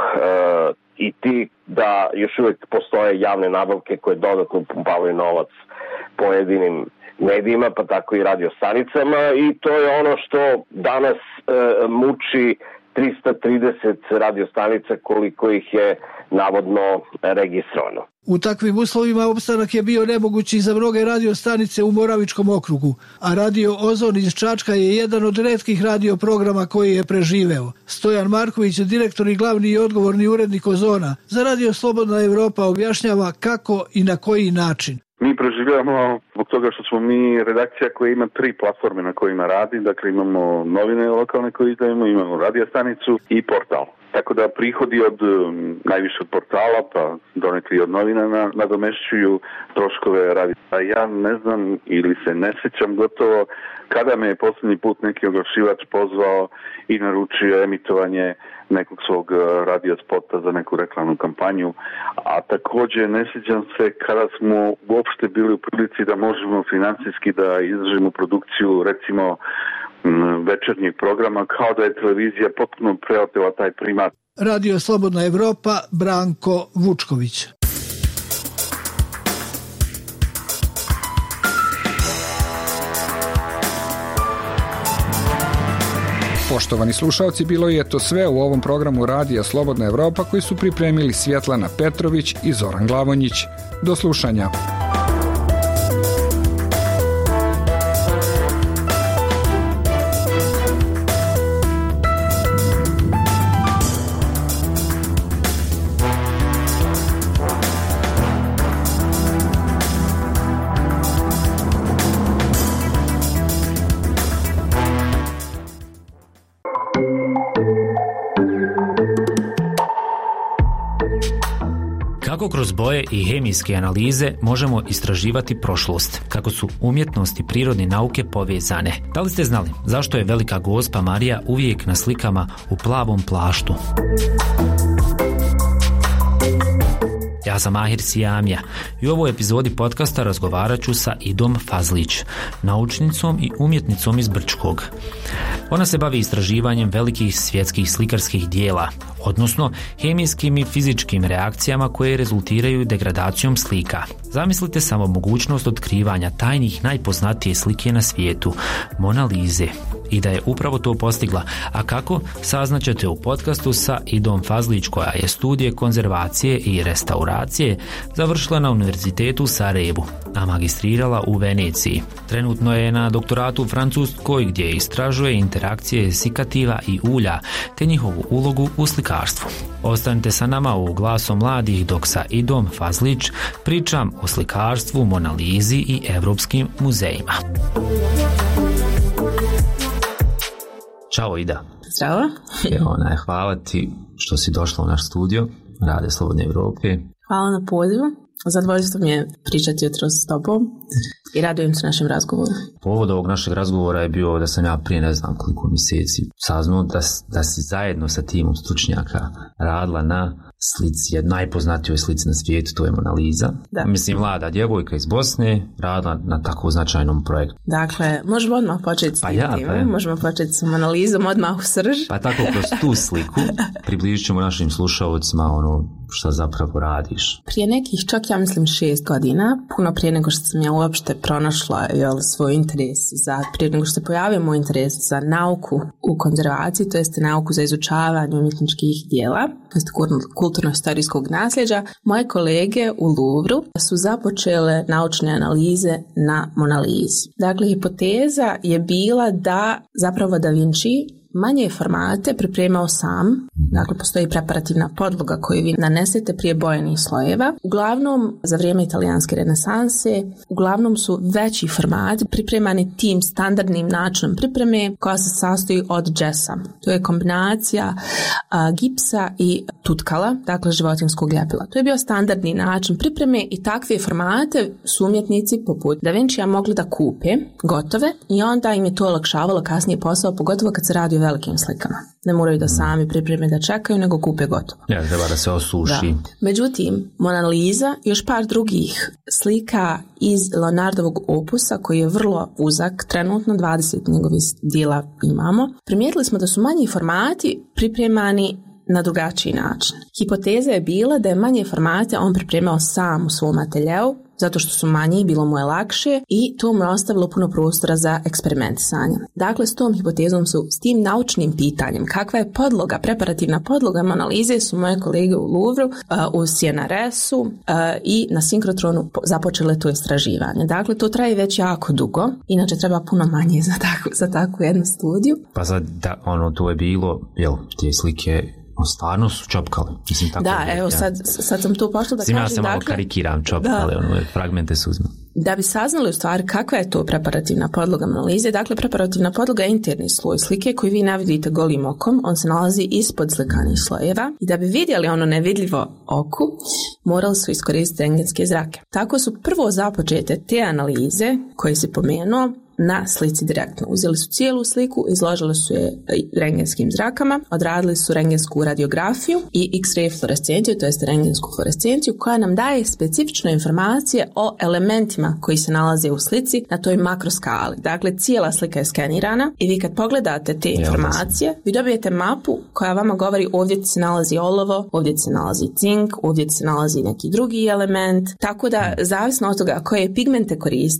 i ti da još uvijek postoje javne nabavke koje dodatno pumpavaju novac pojedinim medijima, pa tako i radiostanicama, i to je ono što danas e, muči trista trideset radiostanica koliko ih je navodno registrovano. U takvim uslovima opstanak je bio nemogući za mnoge radiostanice u Moravičkom okrugu, a Radio Ozon iz Čačka je jedan od retkih radioprograma koji je preživeo. Stojan Marković, direktor i glavni i odgovorni urednik Ozona, za Radio Slobodna Evropa objašnjava kako i na koji način. Mi preživljamo zbog toga što smo mi redakcija koja ima tri platforme na kojima radi, dakle imamo novine lokalne koje izdajemo, imamo radiostanicu i portal. Tako da prihodi od najviše od portala, pa donekli od novina nadomešćuju troškove radija. A ja ne znam ili se ne sjećam gotovo kada me je posljednji put neki oglašivač pozvao i naručio emitovanje nekog svog radio spota za neku reklamnu kampanju, a također ne sjećam se kada smo uopšte bili u prilici da možemo financijski da izdržimo produkciju recimo večernjeg programa, kao da je televizija potpuno preotela taj primat. Radio Slobodna Evropa, Branko Vučković. Poštovani slušalci, bilo je to sve u ovom programu Radija Slobodna Evropa koji su pripremili Svjetlana Petrović i Zoran Glavonjić. Do slušanja. Kako kroz boje i hemijske analize možemo istraživati prošlost, kako su umjetnost i prirodne nauke povezane. Da li ste znali zašto je Velika Gospa Marija uvijek na slikama u plavom plaštu? Ja sam Mahir Sijamija i u ovoj epizodi podcasta razgovarat ću sa Idom Fazlić, naučnicom i umjetnicom iz Brčkog. Ona se bavi istraživanjem velikih svjetskih slikarskih dijela, odnosno hemijskim i fizičkim reakcijama koje rezultiraju degradacijom slika. Zamislite samo mogućnost otkrivanja tajnih najpoznatije slike na svijetu, Mona Lise. I da je upravo to postigla. A kako? Saznaćete u podcastu sa Idom Fazlić, koja je studije konzervacije i restauracije završila na Univerzitetu u Sarajevu, a magistrirala u Veneciji. Trenutno je na doktoratu u Francuskoj, gdje istražuje interakcije sikativa i ulja te njihovu ulogu u slikarstvu. Ostanite sa nama u Glasom mladih dok sa Idom Fazlić pričam o slikarstvu, Mona Lisi i evropskim muzejima. Ćao Ida. Zdravo. Evo, onaj, hvala ti što si došla u naš studio Rade Slobodne Evrope. Hvala na pozivu. Zadovoljstvo mi je pričati jutro s tobom i radujem se našem razgovoru. Povod ovog našeg razgovora je bio da sam ja prije ne znam koliko mjeseci saznao da, da si zajedno sa timom stručnjaka radila na slici, jedna najpoznatijoj slici na svijetu, to je Mona Lisa. Da. Mislim, mlada djevojka iz Bosne radila na tako značajnom projektu. Dakle, možemo odmah početi s pa tim ja, timom, pa ja. možemo početi s Mona Lisom odmah u srž. Pa tako kroz tu sliku približit ćemo našim slušalcima ono što zapravo radiš. Prije nekih čak ja mislim šest godina, puno prije nego što sam ja uopšte pronašla jel, svoj interes za, prije nego što se pojavio moj interes za nauku u konzervaciji, to jest nauku za izučavanje umjetničkih dijela, to jest kulturno-historijskog nasljeđa, moje kolege u Louvru su započele naučne analize na Mona Lisi. Dakle, hipoteza je bila da zapravo Da Vinci manje formate pripremao sam, dakle postoji preparativna podloga koju vi nanesete prije bojenih slojeva. Uglavnom, za vrijeme italijanske renesanse, uglavnom su veći formati pripremani tim standardnim načinom pripreme koja se sastoji od džesa. To je kombinacija a, gipsa i tutkala, dakle životinjskog ljepila. To je bio standardni način pripreme i takve formate su umjetnici poput Da Vincija mogli da kupe gotove i onda im je to olakšavalo kasnije posao, pogotovo kad se radi o velikim slikama. Ne moraju da sami pripreme da čekaju, nego kupe gotovo. Ja, treba da se osuši. Da. Međutim, Mona Lisa i još par drugih slika iz Leonardovog opusa, koji je vrlo uzak, trenutno dvadeset njegovih dijela imamo, primijetili smo da su manji formati pripremani na drugačiji način. Hipoteza je bila da je manje formate on pripremao sam u svom ateljeu, zato što su manji, bilo mu je lakše i to mu je ostavilo puno prostora za eksperimentisanje. Dakle, s tom hipotezom su, s tim naučnim pitanjem, kakva je podloga, preparativna podloga Mona Lise, su moje kolege u Louvru, uh, u C N R S-u uh, i na Synchrotron započele to istraživanje. Dakle, to traje već jako dugo, inače treba puno manje za takvu, za takvu jednu studiju. Pa sad, da, ono, to je bilo, jel, te slike stvarno su čopkali. Mislim, tako da, je, evo, ja. sad, sad sam tu pošla da Zim, kažem. Ja se malo dakle, karikiram čopkali, ono, fragmente su uzme. Da bi saznali u stvari kakva je to preparativna podloga Mona Lise, dakle preparativna podloga je interni sloj slike koji vi ne vidite golim okom, on se nalazi ispod slikanih slojeva i da bi vidjeli ono nevidljivo oku, morali su iskoristiti rentgenske zrake. Tako su prvo započete te analize koje si pomenuo na slici direktno. Uzeli su cijelu sliku, izložili su je rentgenskim zrakama, odradili su rentgensku radiografiju i X-ray fluorescenciju, to jest rentgensku fluorescenciju, koja nam daje specifične informacije o elementima koji se nalaze u slici na toj makroskali. Dakle, cijela slika je skenirana i vi kad pogledate te informacije, vi dobijete mapu koja vama govori ovdje se nalazi olovo, ovdje se nalazi cink, ovdje se nalazi neki drugi element, tako da zavisno od toga koje pigmente koristio,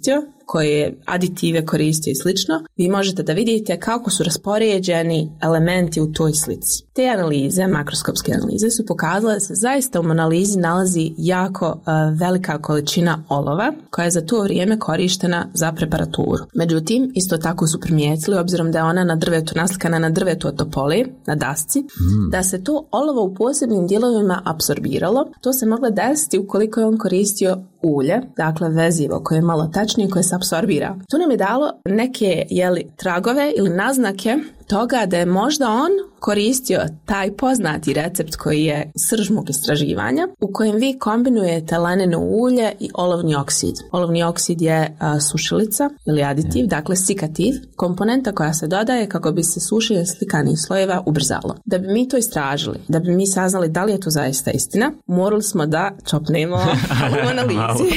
koje aditive koriste i slično, vi možete da vidite kako su raspoređeni elementi u toj slici. Te analize, makroskopske analize, su pokazale da se zaista u analizi nalazi jako uh, velika količina olova koja je za to vrijeme korištena za preparaturu. Međutim, isto tako su primijetili, obzirom da je ona na drvetu, naslikana na drvetu od topole, na dasci, mm. da se to olovo u posebnim dijelovima apsorbiralo. To se moglo desiti ukoliko je on koristio ulje, dakle vezivo koje je malo tačnije, koje se apsorbira. To nam je dalo neke jeli, tragove ili naznake toga da je možda on koristio taj poznati recept koji je srž mog istraživanja, u kojem vi kombinujete laneno ulje i olovni oksid. Olovni oksid je a, sušilica ili aditiv, dakle sikativ, komponenta koja se dodaje kako bi se sušenje slikanih slojeva ubrzalo. Da bi mi to istražili, da bi mi saznali da li je to zaista istina, morali smo da čopnemo u analizi.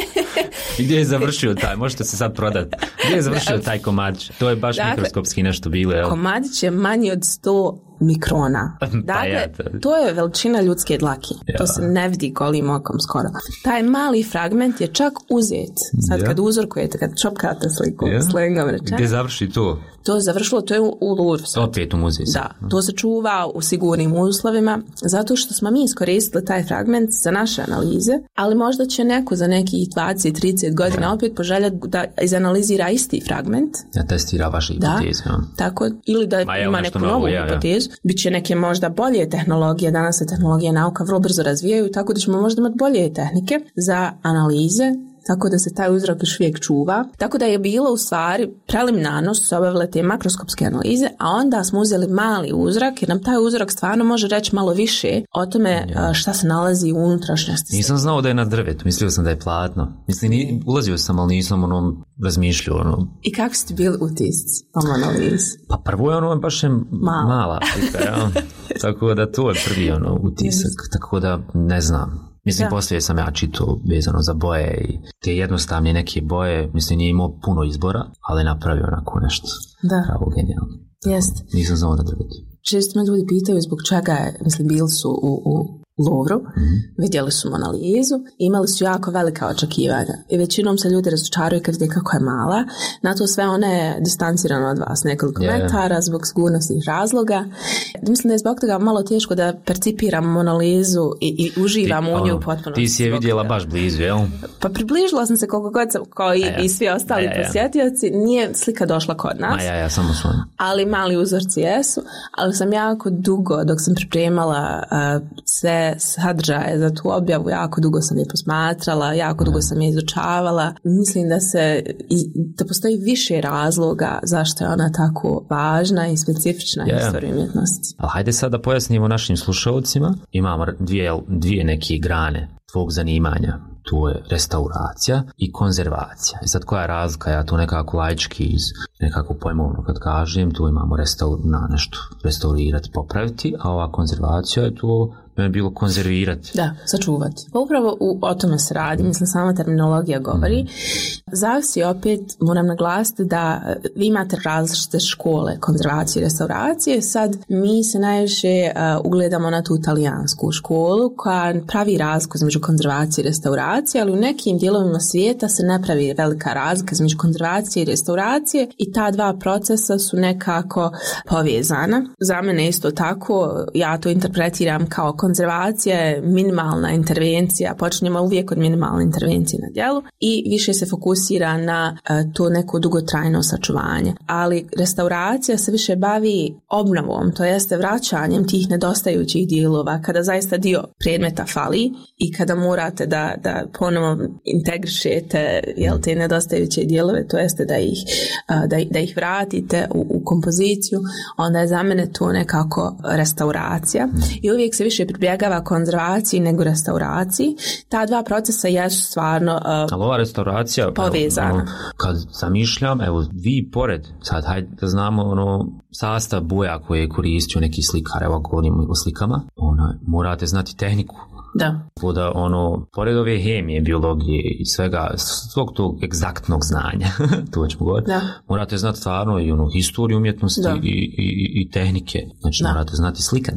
I gdje je završio taj, možete se sad prodati, gdje je završio taj komadić? To je baš dakle, mikroskopski nešto bilo. Jel? Komadić je manji od sto mikrona. Dakle, ja, to... to je veličina ljudske dlake. Ja. To se ne vidi golim okom skoro. Taj mali fragment je čak uzet. Sad ja. kad uzorkujete, kad čopkate sliku, ja. slengom rečeno. Gdje završi to? To je završilo, to je u, u Louvre. Opet u muzeju. Da, to se čuva u sigurnim uslovima, zato što smo mi iskoristili taj fragment za naše analize, ali možda će neko za nekih dvadeset trideset godina ja. opet poželjati da izanalizira isti fragment. Ja testira vaše hipoteze. Da, tako, ili da Ma, ima neku novu ja, hipotezu. Ja. Biće neke možda bolje tehnologije, danas se tehnologija i nauka vrlo brzo razvijaju, tako da ćemo možda imati bolje tehnike za analize, tako da se taj uzrok još uvijek čuva. Tako da je bilo u stvari preliminarno su se obavile te makroskopske analize, a onda smo uzeli mali uzrak jer nam taj uzrok stvarno može reći malo više o tome ja. šta se nalazi u unutrašnjosti. Nisam znao da je na drvetu, mislio sam da je platno. Mislim, ni, ulazio sam, ali nisam ono razmišljao. Ono. I kako ste bili utisci o analizi? Pa prvo je ono baš je mala, mala slika, ja. Tako da to je prvi ono utisak, yes. tako da ne znam. Mislim, da. poslije sam ja čitao vezano za boje i te jednostavne neke boje, mislim, nije imao puno izbora, ali napravio onako nešto da. pravo genijalno. Jeste. Nisam znao da drvetu. Često me ljudi pitaju zbog čega je, mislim, bili su u, u Louvru, mm-hmm. vidjeli su analizu, imali su jako velika očekivanja i većinom se ljudi razočaraju kad vide kako je mala, na to sve ona je distancirana od vas nekoliko yeah. metara zbog sigurnosnih razloga. Mislim da je zbog toga malo teško da percipiramo analizu i, i uživamo ti, u nju potpuno. Ti si je vidjela toga. Baš blizu, jel? Pa približila sam se koliko god sam, kao i, ja. i svi ostali ja, ja. posjetioci, nije slika došla kod nas. A ja, ja, samo svoj. Ali mali uzorci jesu, ali sam jako dugo, dok sam pripremala uh, sve sadržaje za tu objavu, jako dugo sam je posmatrala, jako dugo sam je izučavala. Mislim da se da postoji više razloga zašto je ona tako važna i specifična yeah. historija umjetnosti. Ali hajde sad da pojasnimo našim slušalcima. Imamo dvije, dvije neke grane tvog zanimanja. Tu je restauracija i konzervacija. I sad koja je razlika? Ja to nekako laički iz nekako pojmovno kad kažem, tu imamo restaur, na nešto restaurirati, popraviti, a ova konzervacija je tu je bilo konzervirati. Da, sačuvati. Pa upravo u, o tome se radi, mislim sama terminologija govori. Mm. Zavisi opet, moram naglasiti da vi imate različite škole konzervacije i restauracije, sad mi se najviše uh, ugledamo na tu talijansku školu koja pravi razliku između konzervacije i restauracije, ali u nekim dijelovima svijeta se ne pravi velika razlika između konzervacije i restauracije i ta dva procesa su nekako povezana. Za mene isto tako, ja to interpretiram kao konzervacija je minimalna intervencija, počinjemo uvijek od minimalne intervencije na djelu i više se fokusira na uh, to neko dugotrajno sačuvanje. Ali restauracija se više bavi obnovom, to jeste vraćanjem tih nedostajućih dijelova kada zaista dio predmeta fali i kada morate da, da ponovo integrišete jel, te nedostajuće dijelove, to jeste da ih, uh, da, da ih vratite u, u kompoziciju, onda je za mene to nekako restauracija i uvijek se više pribjegava konzervaciji nego restauraciji. Ta dva procesa jesu stvarno uh, ali ova restauracija povezana. Evo, ono, kad zamišljam, evo vi pored, sad hajde da znamo ono, sastav boja koje je koristio neki slikar, evo govorimo o slikama, ono, morate znati tehniku. Da. Da ono, pored ove hemije, biologije i svega, svog tog egzaktnog znanja, to ćemo govoriti, da. Morate znati stvarno i ono, historiju umjetnosti i, i, i tehnike. Znači, da. Morate znati slikati.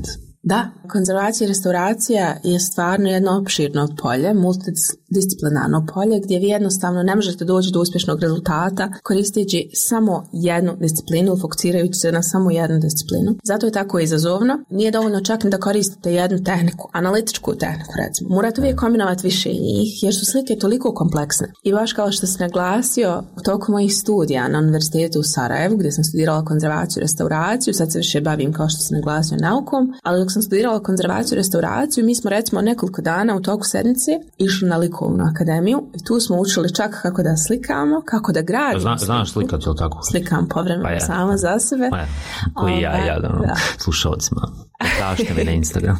Da, konzervacija i restauracija je stvarno jedno opširno polje, multidisciplinarno polje gdje vi jednostavno ne možete doći do uspješnog rezultata koristeći samo jednu disciplinu ili fokusirajući se na samo jednu disciplinu. Zato je tako izazovno. Nije dovoljno čak ni da koristite jednu tehniku, analitičku tehniku recimo. Morate uvijek kombinovati više njih jer su slike toliko kompleksne. I baš kao što sam naglasio, u toku mojih studija na Univerzitetu u Sarajevu gdje sam studirala konzervaciju i restauraciju, sad se više bavim kao što sam naglasio naukom, ali dok sam studirala konzervaciju i restauraciju, mi smo recimo nekoliko dana u toku sedmice išli na likovnu akademiju i tu smo učili čak kako da slikamo, kako da gradimo. Zna, znaš slikat, je li tako? Slikam povremeno pa ja. sama za sebe. Pa ja. Koji ja, ja, ja, da, slušalcima. Dašte me na Instagram.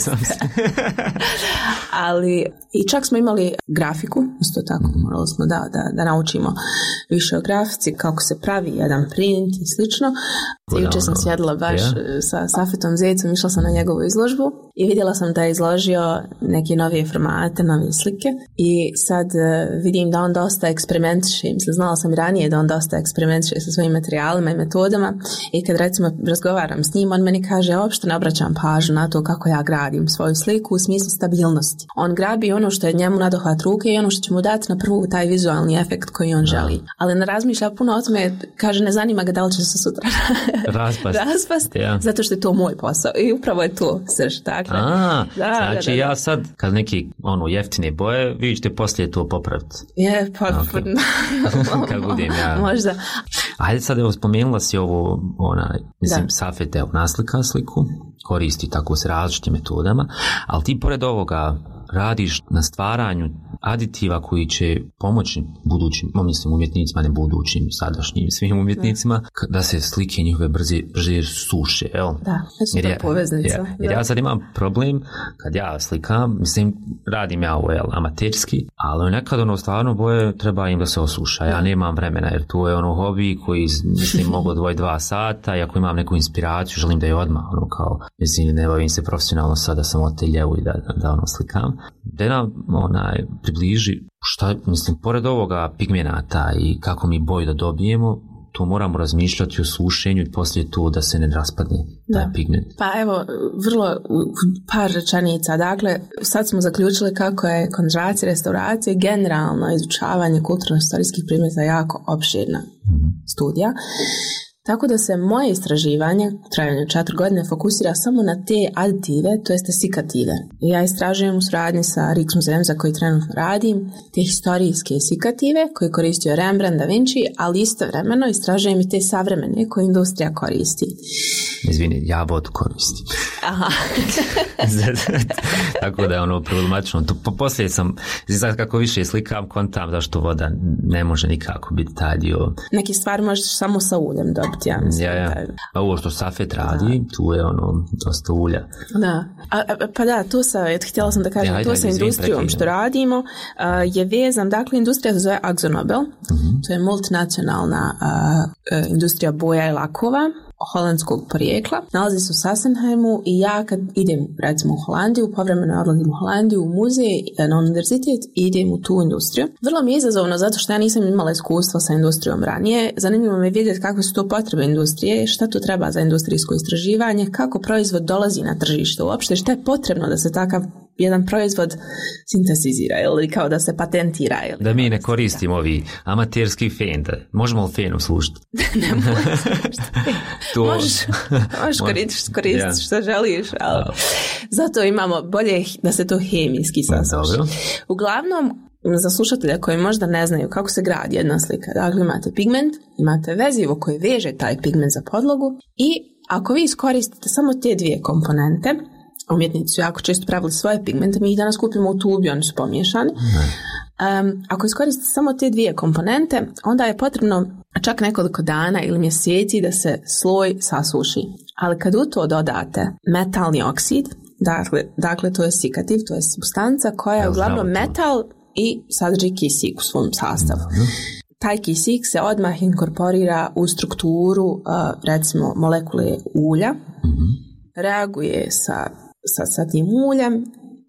Ali i čak smo imali grafiku, isto tako, mm-hmm. morali smo da, da, da naučimo više o grafici, kako se pravi jedan print i slično. Jučer sam sjedila baš yeah. sa Safetom Zecom, išla sam na njegovu izložbu i vidjela sam da je izložio neke novije formate, novije slike i sad vidim da on dosta eksperimentiše, mislim, znala sam i ranije da on dosta eksperimentiše sa svojim materijalima i metodama i kad recimo razgovaram s njim, on meni kaže, uopšte ne obraćam pažnju na to kako ja gradim svoju sliku u smislu stabilnosti. On grabi ono što je njemu nadohvat ruke i ono što će mu dati na prvu taj vizualni efekt koji on želi. Ali ne razmišlja puno o tome, kaže, ne zanima ga da li će se sutra raspast, raspast ja. Zato što je to moj posao i upravo je to srž. Dakle, A, da, znači da, da, ja sad kad neki ono jeftine boje, vi ćete poslije to popraviti. Je, pa okay. Kad budem ja. Možda. Ajde sad, evo, spomenula si ovo, onaj, mislim, Safet, evo, naslika sliku, koristi tako s različitim metodama, ali ti pored ovoga radiš na stvaranju aditiva koji će pomoći budućim, mislim, umjetnicima, ne budućim, sadašnjim svim umjetnicima, da se slike njihove brže, brže suše, jel? Da, jer ja, poveznica. Jer, jer ja sad imam problem, kad ja slikam, mislim, radim ja ovo, jel, amaterski, ali nekad ono stvarno boje treba im da se osuša, ja nemam vremena, jer to je ono hobi koji, mislim, mogu odvojiti dva sata, i ako imam neku inspiraciju, želim da je odmah, ono, kao, mislim, ne bavim se profesionalno sad da sam oteljevu i da, da, da ono slikam, da nam, onaj, približi šta, mislim, pored ovoga pigmenata i kako mi boju da dobijemo, to moramo razmišljati o sušenju i poslije to da se ne raspadne taj da. pigment. Pa evo, vrlo par rečenica. Dakle, sad smo zaključili kako je konzervacija, restauracija, generalno izučavanje kulturno-istorijskih predmeta jako opširna mm-hmm. studija. Tako da se moje istraživanje, trajanje četiri godine, fokusira samo na te aditive, to jeste sikative. Ja istražujem u suradnji sa Rijksmuzejem za koji trenutno radim, te historijske sikative koje koristio Rembrandt, Da Vinci, ali istovremeno istražujem i te savremene koje industrija koristi. Izvini, ja vodu koristim. Aha. Tako da je ono problematično. Po, poslije sam, sad kako više slikam, kontam zašto voda ne može nikako biti taj dio. Neki stvari možeš samo sa uljem dobiti, ja mislim. Ja, ja. A ovo što Safet radi, tu je ono dosta ulja. Da. A, a, pa da, to sa, htjela sam da kažem, ja, to sa industrijom što radimo uh, je vezan, dakle, industrija se zove AkzoNobel, mm-hmm. to je multinacionalna uh, industrija boja i lakova, holandskog porijekla. Nalazi se u Sassenheimu i ja kad idem recimo u Holandiju, povremeno odlazim u Holandiju u muzej, na univerzitet i idem u tu industriju. Vrlo mi je izazovno zato što ja nisam imala iskustva sa industrijom ranije. Zanimljivo mi je vidjeti kakve su to potrebe industrije, šta to treba za industrijsko istraživanje, kako proizvod dolazi na tržište uopšte, šta je potrebno da se takav jedan proizvod sintetizira ili kao da se patentira. Ili da mi ne koristimo ovi amaterski fen, da možemo li fenom služiti? Ne možemo služiti. To... Možeš, možeš koristiti, koristiti yeah. što želiš, ali oh. zato imamo bolje da se to hemijski sasuši. Uglavnom, za slušatelja koji možda ne znaju kako se gradi jedna slika, dakle imate pigment, imate vezivo koje veže taj pigment za podlogu i ako vi iskoristite samo te dvije komponente, umjetnici su jako često pravili svoje pigmente, mi ih danas kupimo u tubi, oni su pomiješani. Um, ako iskoristite samo te dvije komponente, onda je potrebno čak nekoliko dana ili mjeseci da se sloj sasuši. Ali kad u to dodate metalni oksid, dakle, dakle to je sikativ, to je supstanca koja je uglavnom metal i sadrži kisik u svom sastavu. Taj kisik se odmah inkorporira u strukturu, uh, recimo, molekule ulja, mm-hmm. reaguje sa, sa, sa tim uljem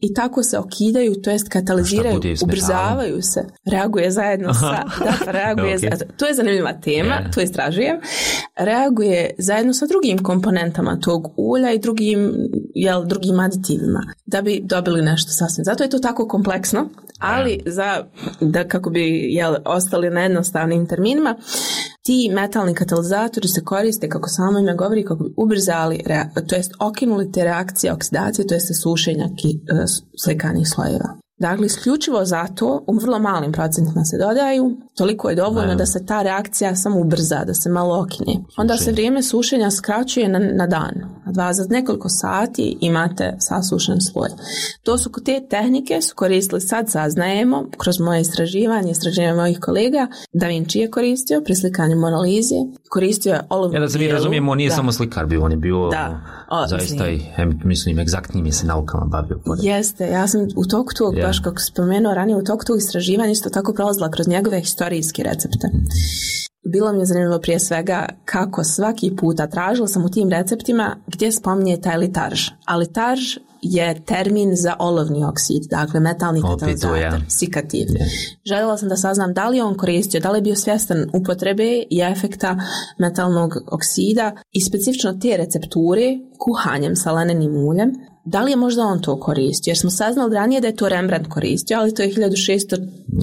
i tako se okidaju, to jest kataliziraju, ubrzavaju se, reaguje zajedno sa, da, pa reaguje, okay. za, to je zanimljiva tema, yeah. to istražujem, reaguje zajedno sa drugim komponentama tog ulja i drugim, jel, drugim aditivima, da bi dobili nešto sasvim. Zato je to tako kompleksno, ali yeah. za, da kako bi, jel, ostali na jednostavnim terminima, ti metalni katalizatori se koriste, kako samo ime govori, kako bi ubrzali, to jest okinuli te reakcije oksidacije, to jest sušenja slikanih slojeva. Dakle, isključivo zato u vrlo malim procentima se dodaju, toliko je dovoljno da se ta reakcija samo ubrza, da se malo okine. Onda se vrijeme sušenja skraćuje na, na dan. A dva za nekoliko sati imate sasušen sloj. To su te tehnike su koristili, sad saznajemo, kroz moje istraživanje, istraživanje mojih kolega, Da Vinci je koristio pri slikanju Mona Lise, koristio je olovnu bijelu. Ja da se mi razumijemo, on nije da. samo slikar bio, on je bio da. O, zaista i, mislim, egzaktnim je se naukama bavio. Pored. Jeste, ja sam u toku tog, yeah. baš kako spomenuo ranije, u toku tog istraživanja isto tako prolazila kroz njegove historijske recepte. Bilo mi je zanimljivo prije svega kako svaki puta tražila sam u tim receptima gdje spominje taj litarž. A litarž je termin za olovni oksid, dakle metalni katalizator, ja. sikativ. Yeah. Željela sam da saznam da li je on koristio, da li je bio svjestan upotrebe i efekta metalnog oksida i specifično te recepture kuhanjem sa lanenim uljem. Da li je možda on to koristio? Jer smo saznali ranije da je to Rembrandt koristio, ali to je hiljadu šessto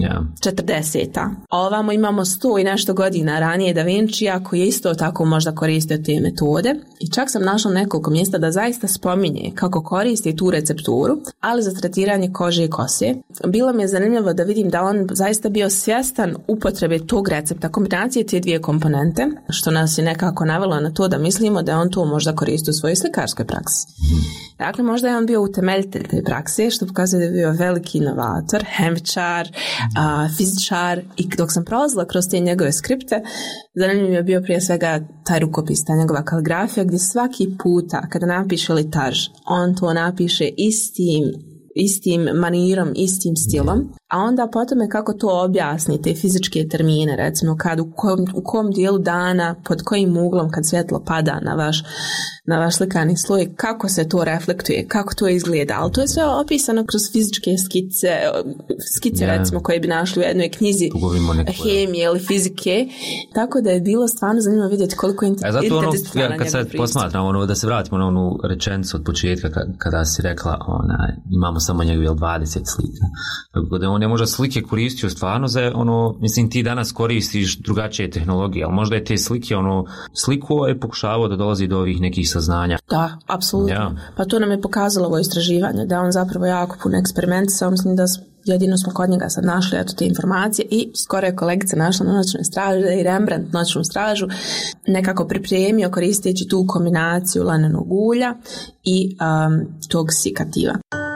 četrdeseta. Yeah. A ovamo imamo sto i nešto godina ranije Da Vincija koji je isto tako možda koristio te metode. I čak sam našla nekoliko mjesta da zaista spominje kako koristi tu recepturu, ali za tretiranje kože i kose. Bilo mi je zanimljivo da vidim da on zaista bio svjestan upotrebe tog recepta, kombinacije te dvije komponente, što nas je nekako navelo na to da mislimo da je on to možda koristio u svojoj slikarskoj praksi. Dakle, možda je on bio utemeljitelj te prakse, što pokazuje da je bio veliki inovator, hemičar, a, fizičar, i dok sam prolazila kroz te njegove skripte, zanimljiv je bio prije svega taj rukopis, ta njegova kaligrafija, gdje svaki puta kada napiše litarž, on to napiše istim istim manirom, istim stilom, a onda potom je kako to objasni, te fizičke termine, recimo kad u kom, u kom dijelu dana, pod kojim uglom kad svjetlo pada na vaš, na vaš slikani sloj, kako se to reflektuje, kako to izgleda, ali to je sve opisano kroz fizičke skice, skice yeah. recimo koje bi našli u jednoj knjizi hemije ili fizike, tako da je bilo stvarno zanimljivo vidjeti koliko je interdisciplinarna njegov pristup. Kad sad posmatram ono, da se vratimo na onu rečenicu od početka kada si rekla ona, imamo samo njegovih dvadeset slika. Tako da on je možda slike koristio stvarno za ono, mislim ti danas koristiš drugačije tehnologije, ali možda je te slike ono, sliku je pokušavao da dolazi do ovih nekih saznanja. Da, apsolutno. Ja. Pa to nam je pokazalo ovo istraživanje, da on zapravo jako puno eksperimentisao, mislim da jedino smo kod njega sad našli eto te informacije i skoro je kolegica našla na noćnoj straži da i Rembrandt noćnu stražu nekako pripremio koristeći tu kombinaciju lanenog ulja i um, tog sikativa.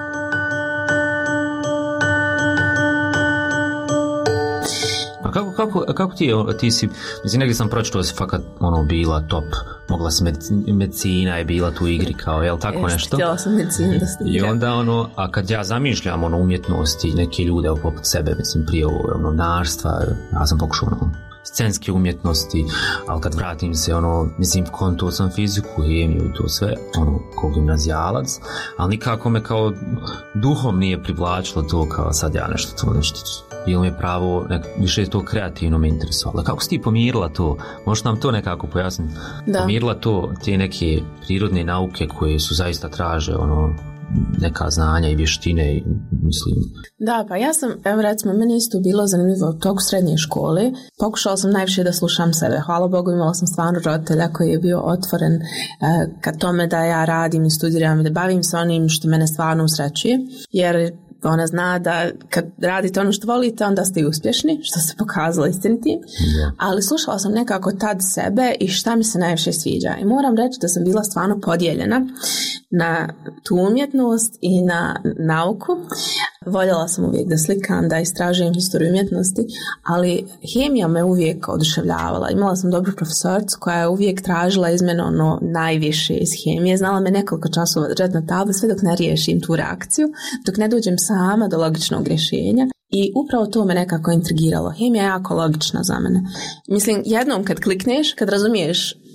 Kako, kako, kako ti, ti si, mislim, negdje sam pročitao da si fakat ono, bila top, mogla si medicina, medicina je bila tu igri kao, jel tako Jest, nešto? Htjela sam medicinu da studiram. I onda ono, a kad ja zamišljam ono umjetnosti, neke ljude poput sebe, mislim, prije ovo novinarstva, ja sam pokušao ono, scenske umjetnosti, ali kad vratim se, ono, mislim, konto sam fiziku, hemiju i to sve, ono, kao gimnazijalac, ali nikako me kao duhom nije privlačilo to kao sad ja nešto to nešto. Bilo mi je pravo, nek, više je to kreativno me interesovalo. Kako si ti pomirila to? Možeš nam to nekako pojasniti? Da. Pomirila to, te neke prirodne nauke koje su zaista traže, ono, neka znanja i vještine, mislim. Da, pa ja sam, evo recimo, meni isto bilo zanimljivo u toku srednje škole. Pokušala sam najviše da slušam sebe. Hvala Bogu, imala sam stvarno roditelja koji je bio otvoren uh, ka tome da ja radim i studiram i da bavim se onim što mene stvarno usrećuje. Jer ona zna da kad radite ono što volite, onda ste i uspješni, što se pokazalo istinitim. Yeah. Ali slušala sam nekako tad sebe i šta mi se najviše sviđa. I moram reći da sam bila stvarno podijeljena na tu umjetnost i na nauku. Voljela sam uvijek da slikam, da istražujem historiju umjetnosti, ali hemija me uvijek oduševljavala. Imala sam dobru profesoricu koja je uvijek tražila iz mene ono najviše iz hemije. Znala me nekoliko časova držati na tabli sve dok ne riješim tu reakciju, dok ne dođem sama do logičnog rješenja. I upravo to me nekako intrigiralo. Hemija je jako logična za mene. Mislim, jednom kad klikneš, kad razumiješ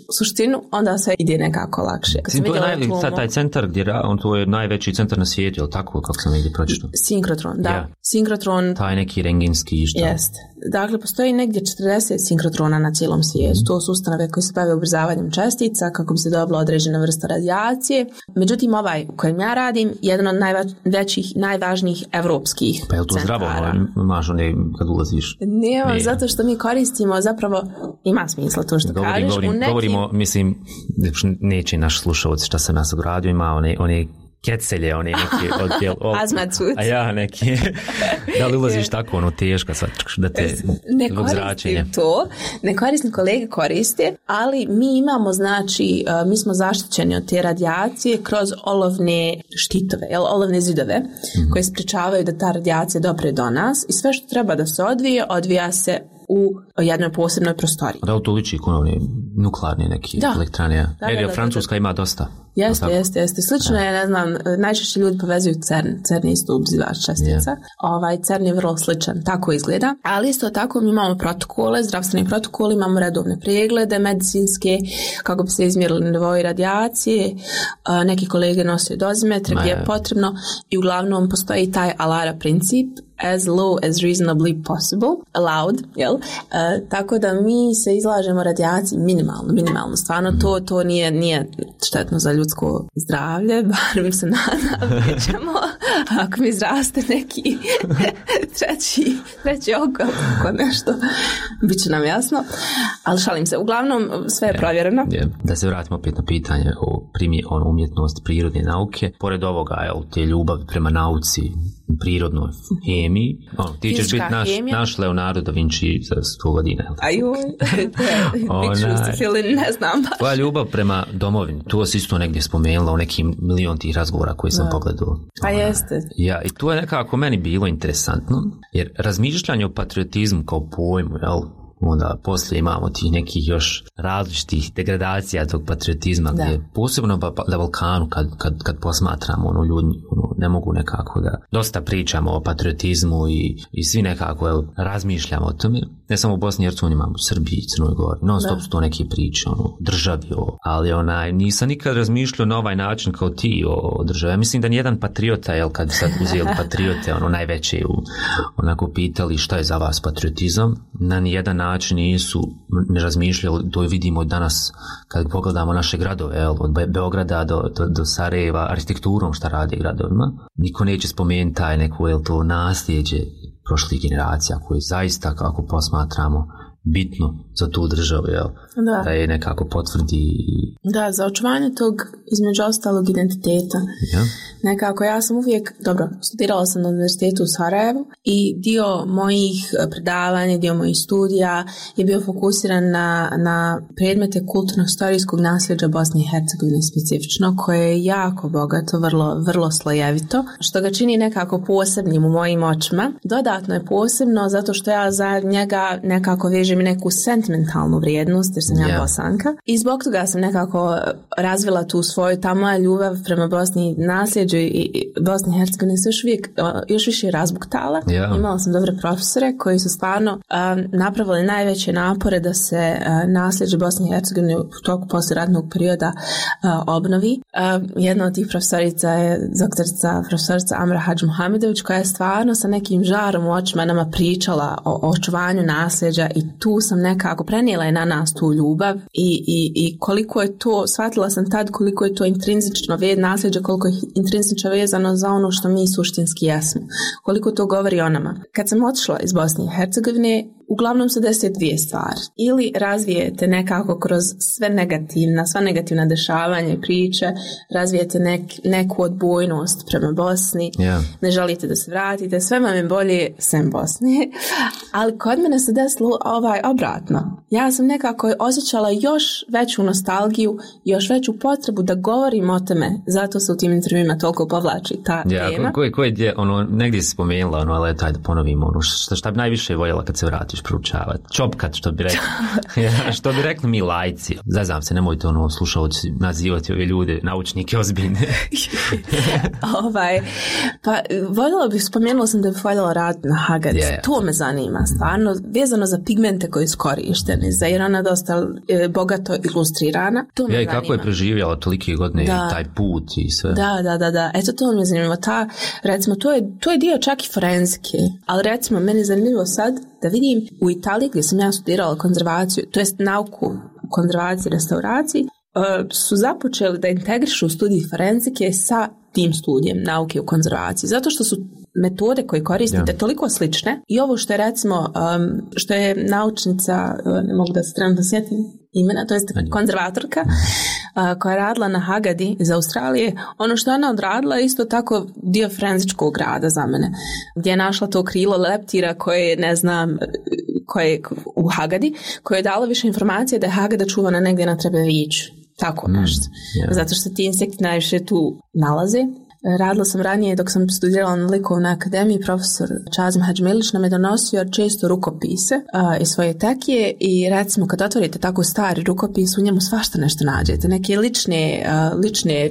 suštinu, onda sve ide nekako lakše. Sim, to je naj, sad taj centar, gdje, on to je najveći centar na svijetu, je li tako, kako sam negdje pročitao? Sinkrotron, da. Yeah. Sinkrotron. Taj neki rengenski što? Jeste. Dakle, postoji negdje četrdeset sinkrotrona na cijelom svijetu. Mm. To su ustanove koje se bave ubrzavanjem čestica kako bi se dobila određena vrsta radijacije. Međutim, ovaj u kojem ja radim, jedan od najvećih, najvažnijih evropskih pa je to centara. Zdravo, imaš one kad ulaziš? Nema, ne. Zato što mi koristimo zapravo, ima smisla to što govorim, kažeš. Govorim, nekim... Govorimo, mislim, neće naš slušavac šta sam nas ugradio, ima one, one kecelje, one neki odjel... Azmacut. A ja neki... Da li ulaziš tako, ono, teško sad, da te... Ne koristim to, ne koristim, kolege koriste, ali mi imamo, znači, mi smo zaštićeni od te radijacije kroz olovne štitove, jel, olovne zidove, mm-hmm. koje sprečavaju da ta radijacija dopre do nas i sve što treba da se odvije, odvija se u jednoj posebnoj prostoriji. Da li to liči kod one nuklearne neke da. elektrane? Da, Jer da, da, Francuska da. ima dosta. Jeste, jeste, jeste. Slično da. je, ne znam, najčešće ljudi povezuju CERN. CERN je isto ubzivač čestica. Yeah. Ovaj, CERN je vrlo sličan, tako izgleda. Ali isto tako mi imamo protokole, zdravstveni protokoli, imamo redovne preglede medicinske, kako bi se izmjerili nivoi radijacije. Neki kolege nose dozimetre gdje je potrebno i uglavnom postoji taj alara princip, as low as reasonably possible, allowed, jel? Uh, tako da mi se izlažemo radijaciji minimalno, minimalno. Stvarno to, to nije, nije štetno za ljudsko zdravlje, bar mi se nadam, ćemo, ako mi izraste neki treći, treći oko, ako nešto, bit će nam jasno. Ali šalim se, uglavnom sve je yeah, provjereno. Yeah. Da se vratimo opet na pitanje o primje, o umjetnosti prirodne nauke. Pored ovoga, jel, te ljubavi prema nauci, prirodnoj hemiji. Ono, ti ćeš biti naš, naš Leonardo da Vinci za sto godina. Ajuj, ne znam baš. Tvoja ljubav prema domovini, to si isto negdje spomenula u nekim milion tih razgovora koji sam no. pogledao. Pa jeste. Ja, i to je nekako meni bilo interesantno, jer razmišljanje o patriotizmu kao pojmu, jel, onda poslije imamo tih nekih još različitih degradacija tog patriotizma, da. Gdje posebno na Balkanu kad, kad, kad posmatramo, ono, ljudi ono, ne mogu nekako da dosta pričamo o patriotizmu i, i svi nekako jel, razmišljamo o tome. Ne samo u Bosni i Hercegovini, imamo u Srbiji, Crnoj Gori, non stop su to neke priče, ono, državi, o, ali onaj, nisam nikad razmišljao na ovaj način kao ti o, o državi. Ja mislim da nijedan patriota, jel, kad sad uzeli patriote, ono, najveće, u, onako pitali šta je za vas patriotizam, na nijedan način nisu ne razmišljali, to vidimo danas kad pogledamo naše gradove, jel, od Beograda do, do, do Sarajeva, arhitekturom šta radi gradovima, niko neće spomenuti taj neko, jel, to nasljeđe prošlih generacija koji zaista, kako posmatramo, bitno za tu državu, jel? Da. Da je nekako potvrdi. Da, za očuvanje tog između ostalog identiteta. Ja. Nekako ja sam uvijek, dobro, studirala sam na univerzitetu u Sarajevu i dio mojih predavanja, dio mojih studija je bio fokusiran na, na predmete kulturno-historijskog nasljeđa Bosne i Hercegovine specifično, koje je jako bogato, vrlo, vrlo slojevito, što ga čini nekako posebnim u mojim očima. Dodatno je posebno zato što ja za njega nekako vežem neku sentimentalnu vrijednost, jer sam ja yeah. Bosanka. I zbog toga sam nekako razvila tu svoju, ta moja ljubav prema Bosni i nasljeđu i Bosni i Hercegovine se još, uvijek, još više razbuktala. Yeah. Imala sam dobre profesore koji su stvarno um, napravili najveće napore da se uh, nasljeđe Bosne i Hercegovine u toku poslijeratnog perioda uh, obnovi. Uh, jedna od tih profesorica je doktorica, profesorica Amra Hadž Muhamedović, koja je stvarno sa nekim žarom u očima nama pričala o, o očuvanju nasljeđa i tu sam nekako prenijela je na nas tu ljubav i, i, i koliko je to, shvatila sam tad koliko je to intrinzično ved nasljeđa, koliko je intrinzično vezano za ono što mi suštinski jesmo. Koliko to govori o nama. Kad sam otišla iz Bosne i Hercegovine, uglavnom se desi dvije stvari. Ili razvijete nekako kroz sve negativna, sva negativna dešavanja i priče, razvijete nek, neku odbojnost prema Bosni, yeah. ne želite da se vratite, sve vam je bolje sem Bosni. Ali kod mene se desilo ovaj obratno. Ja sam nekako osjećala još veću nostalgiju, još veću potrebu da govorim o tome, zato se u tim intervjuima toliko povlači ta yeah, tema. Koji, koji je, ono, negdje si spomenula, ono, ali taj da ponovimo, ono, šta, šta bi najviše voljela kad se vratiš ćeš proučavati. Čopkat, što bi rekli. Što bi rekli mi lajci. Zazam se, nemojte ono slušalci nazivati ove ljude, naučnike ozbiljne. ovaj, pa voljela bih, spomenula sam da bih voljela raditi na Haggadah. Yeah. To me zanima, stvarno, vezano za pigmente koji su korišteni, za jer ona dosta e, bogato ilustrirana. To me ja, i zanima. Kako je preživjela tolike godine da. taj put i sve. Da, da, da, da. Eto, to me zanima. Ta, recimo, to je, to je dio čak i forenzike, ali recimo, meni je zanimljivo sad da vidim u Italiji gdje sam ja studirala konzervaciju, to jest nauku u konzervaciji i restauraciji, su započeli da integrišu studij forenzike sa tim studijem nauke u konzervaciji, zato što su metode koje koristite ja. toliko slične i ovo što je recimo um, što je naučnica, ne mogu da se trenutno sjetim imena, to jest konzervatorka uh, koja je radila na Haggadi iz Australije, ono što je ona odradila je isto tako dio forenzičkog rada za mene, gdje je našla to krilo leptira koje ne znam koje u Haggadi, koje je dalo više informacije da je Haggada čuvana negdje na Trebeviću. Tako nešto. Mm, yeah. Zato što ti insekti najviše tu nalaze. Radila sam ranije dok sam studirala na likovnoj akademiji, profesor Čazim Hadžmilić nam je donosio često rukopise uh, iz svoje tekije i recimo kad otvorite tako stari rukopis u njemu svašta nešto nađete, neke lične, uh, lične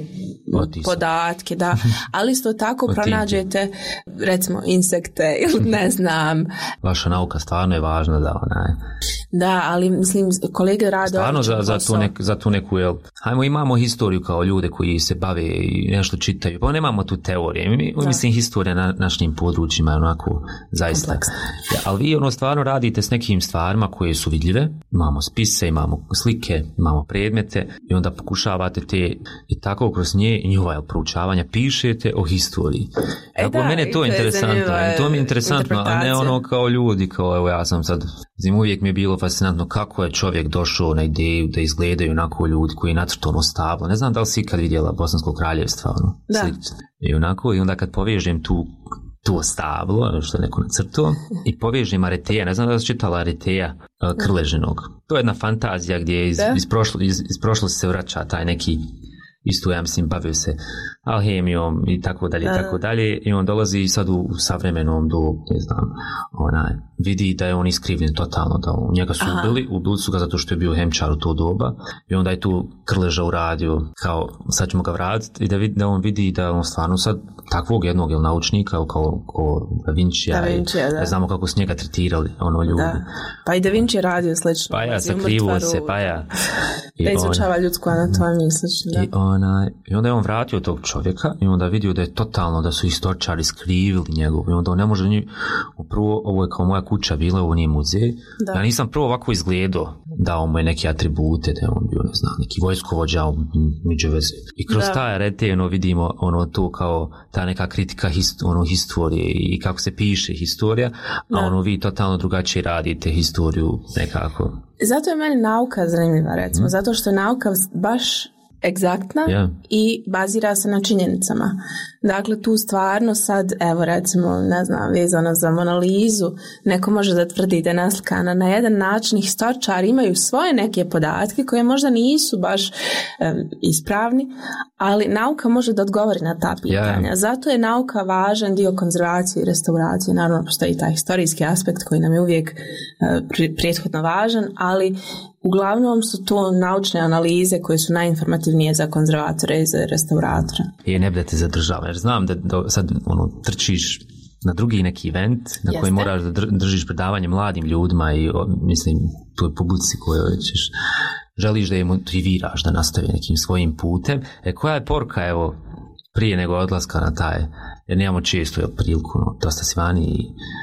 podatke, da, ali isto tako pronađete recimo insekte ili ne znam. Vaša nauka stvarno je važna da ona je. Da, ali mislim kolege rade stvarno za, za, tu nek, za tu neku, jel, hajmo imamo historiju kao ljude koji se bave i nešto čitaju, pa nemamo tu teorije, mi, mislim historija na našim područjima je onako zaista, ja, ali vi ono stvarno radite s nekim stvarima koje su vidljive, imamo spise, imamo slike, imamo predmete i onda pokušavate te i tako kroz nje i njihova proučavanja pišete o historiji. E dakle, da, mene je to interesantno, to mi je interesantno, a ne ono kao ljudi, kao evo ja sam sad, zim uvijek mi je bilo fascinantno kako je čovjek došao na ideju da izgledaju onako ljudi koji je nacrto ono stablo. Ne znam da li si ikad vidjela Bosansko kraljevstvo, ono, slično. I onako, i onda kad povežem tu to stablo, što je neko nacrto, i povežem Areteja, ne znam da li si čitala Areteja Krležinog. To je jedna fantazija gdje iz, iz, prošlo, iz, iz prošlosti se vraća taj neki isto, ja mislim, bavio se alhemijom i tako dalje, i tako dalje, i on dolazi sad u savremenom dobu, ne znam, onaj, vidi da je on iskrivljen totalno, da u njega su ubili, ubili su ga zato što je bio hemčar u to doba, i onda je tu Krleža uradio, kao, sad ćemo ga vratiti, i da, vid, da on vidi da on stvarno sad takvog jednog jel, naučnika, kao, kao Da Vincija, da Vincija, da. Znamo kako su njega tretirali, ono, ljudi. Da. Pa i Da Vinci je radio slično. Pa ja, sakrivo se, pa ja. I da izučava on, ljudsku anatomiju slično, da. I, ona, I onda je on vratio tog čovjeka i onda vidio da je totalno, da su istoričari skrivili njegov, i onda on ne može njih, prvo, ovo je kao moja kuća bila, ovo nije muzej. Da. Ja nisam prvo ovako izgledao, dao mu je neke atribute, da je on bio, ne znam, neki vojskovođa među veze. I kroz taj Arete, ono, vidimo ono to kao ta neka kritika hist, ono, historije i kako se piše historija, da. A ono vi totalno drugačije radite historiju nekako. Zato je meni nauka zanimljiva, recimo, mm. zato što je nauka baš egzaktna yeah. i bazira se na činjenicama. Dakle, tu stvarno sad, evo recimo, ne znam, vezano za Monalizu, neko može da tvrdi da je naslikana na jedan način, historičari imaju svoje neke podatke koje možda nisu baš um, ispravni, ali nauka može da odgovori na ta pitanja. Yeah. Zato je nauka važan dio konzervacije i restauracije. Naravno, postoji taj historijski aspekt koji nam je uvijek uh, prethodno važan, ali uglavnom su to naučne analize koje su najinformativnije za konzervatore i za restauratore. I ne budete zadržava, jer znam da, da sad ono, trčiš na drugi neki event na Jeste. Koji moraš da držiš predavanje mladim ljudima i o, mislim toj publici kojoj ćeš želiš da je motiviraš da nastavi nekim svojim putem. E, koja je poruka, evo, prije nego odlaska na taj, jer nemamo često jel, priliku, no, dosta si vani i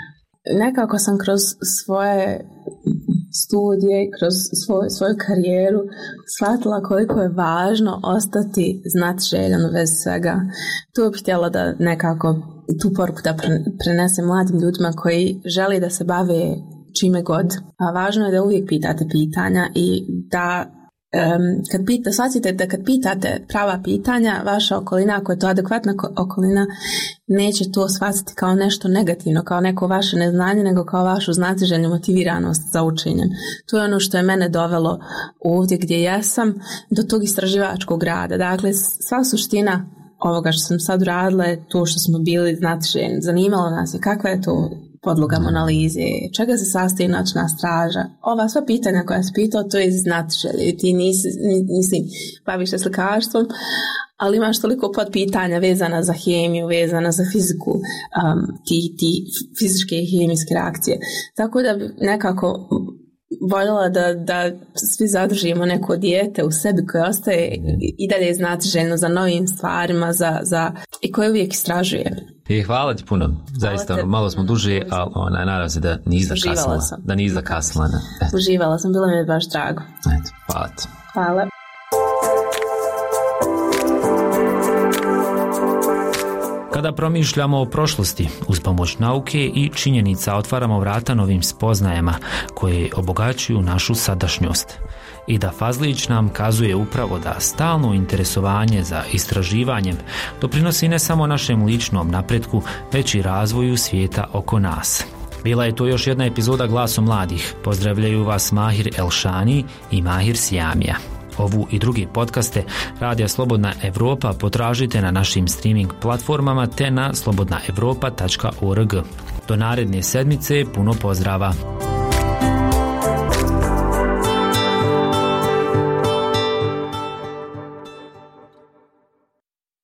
nekako sam kroz svoje studije, kroz svoj, svoju karijeru shvatila koliko je važno ostati znatiželjan bez svega. Tu bih htjela da nekako tu poruku da prenesem mladim ljudima koji žele da se bave čime god. A važno je da uvijek pitate pitanja i da Um, kad pita, shvatite da kad pitate prava pitanja, vaša okolina, ako je to adekvatna okolina, neće to shvatiti kao nešto negativno, kao neko vaše neznanje, nego kao vašu znatiželjnu motiviranost za učenjem. To je ono što je mene dovelo ovdje gdje jesam, do tog istraživačkog rada. Dakle, sva suština ovoga što sam sad uradila je to što smo bili znatiželjni. Zanimalo nas je kakva je to podlogama analize, čega se sastoji noćna straža. Ova sva pitanja koja si pitao, to je znatiželje. Ti nisi, mislim, baviš se slikarstvom, ali imaš toliko podpitanja vezana za hemiju, vezana za fiziku, um, ti, ti fizičke i hemijske reakcije. Tako da bi nekako voljela da, da svi zadržimo neko dijete u sebi koje ostaje i dalje znatiželjno za novim stvarima, za, za, i koje uvijek istražuje. I hvala ti puno, zaista te, malo smo duže, ali ona, nadam se da nisi zakasnila. Da nisi zakasnila. Uživala sam, bilo mi je baš drago. Eto, hvala ti. Hvala. Kada promišljamo o prošlosti, uz pomoć nauke i činjenica otvaramo vrata novim spoznajama koje obogaćuju našu sadašnjost. I da Fazlić nam kazuje upravo da stalno interesovanje za istraživanjem doprinosi ne samo našem ličnom napretku, već i razvoju svijeta oko nas. Bila je to još jedna epizoda Glasom mladih. Pozdravljaju vas Mahir Elšani i Mahir Sijamija. Ovu i drugi podcaste Radija Slobodna Evropa potražite na našim streaming platformama te na slobodna evropa tačka org. Do naredne sedmice puno pozdrava!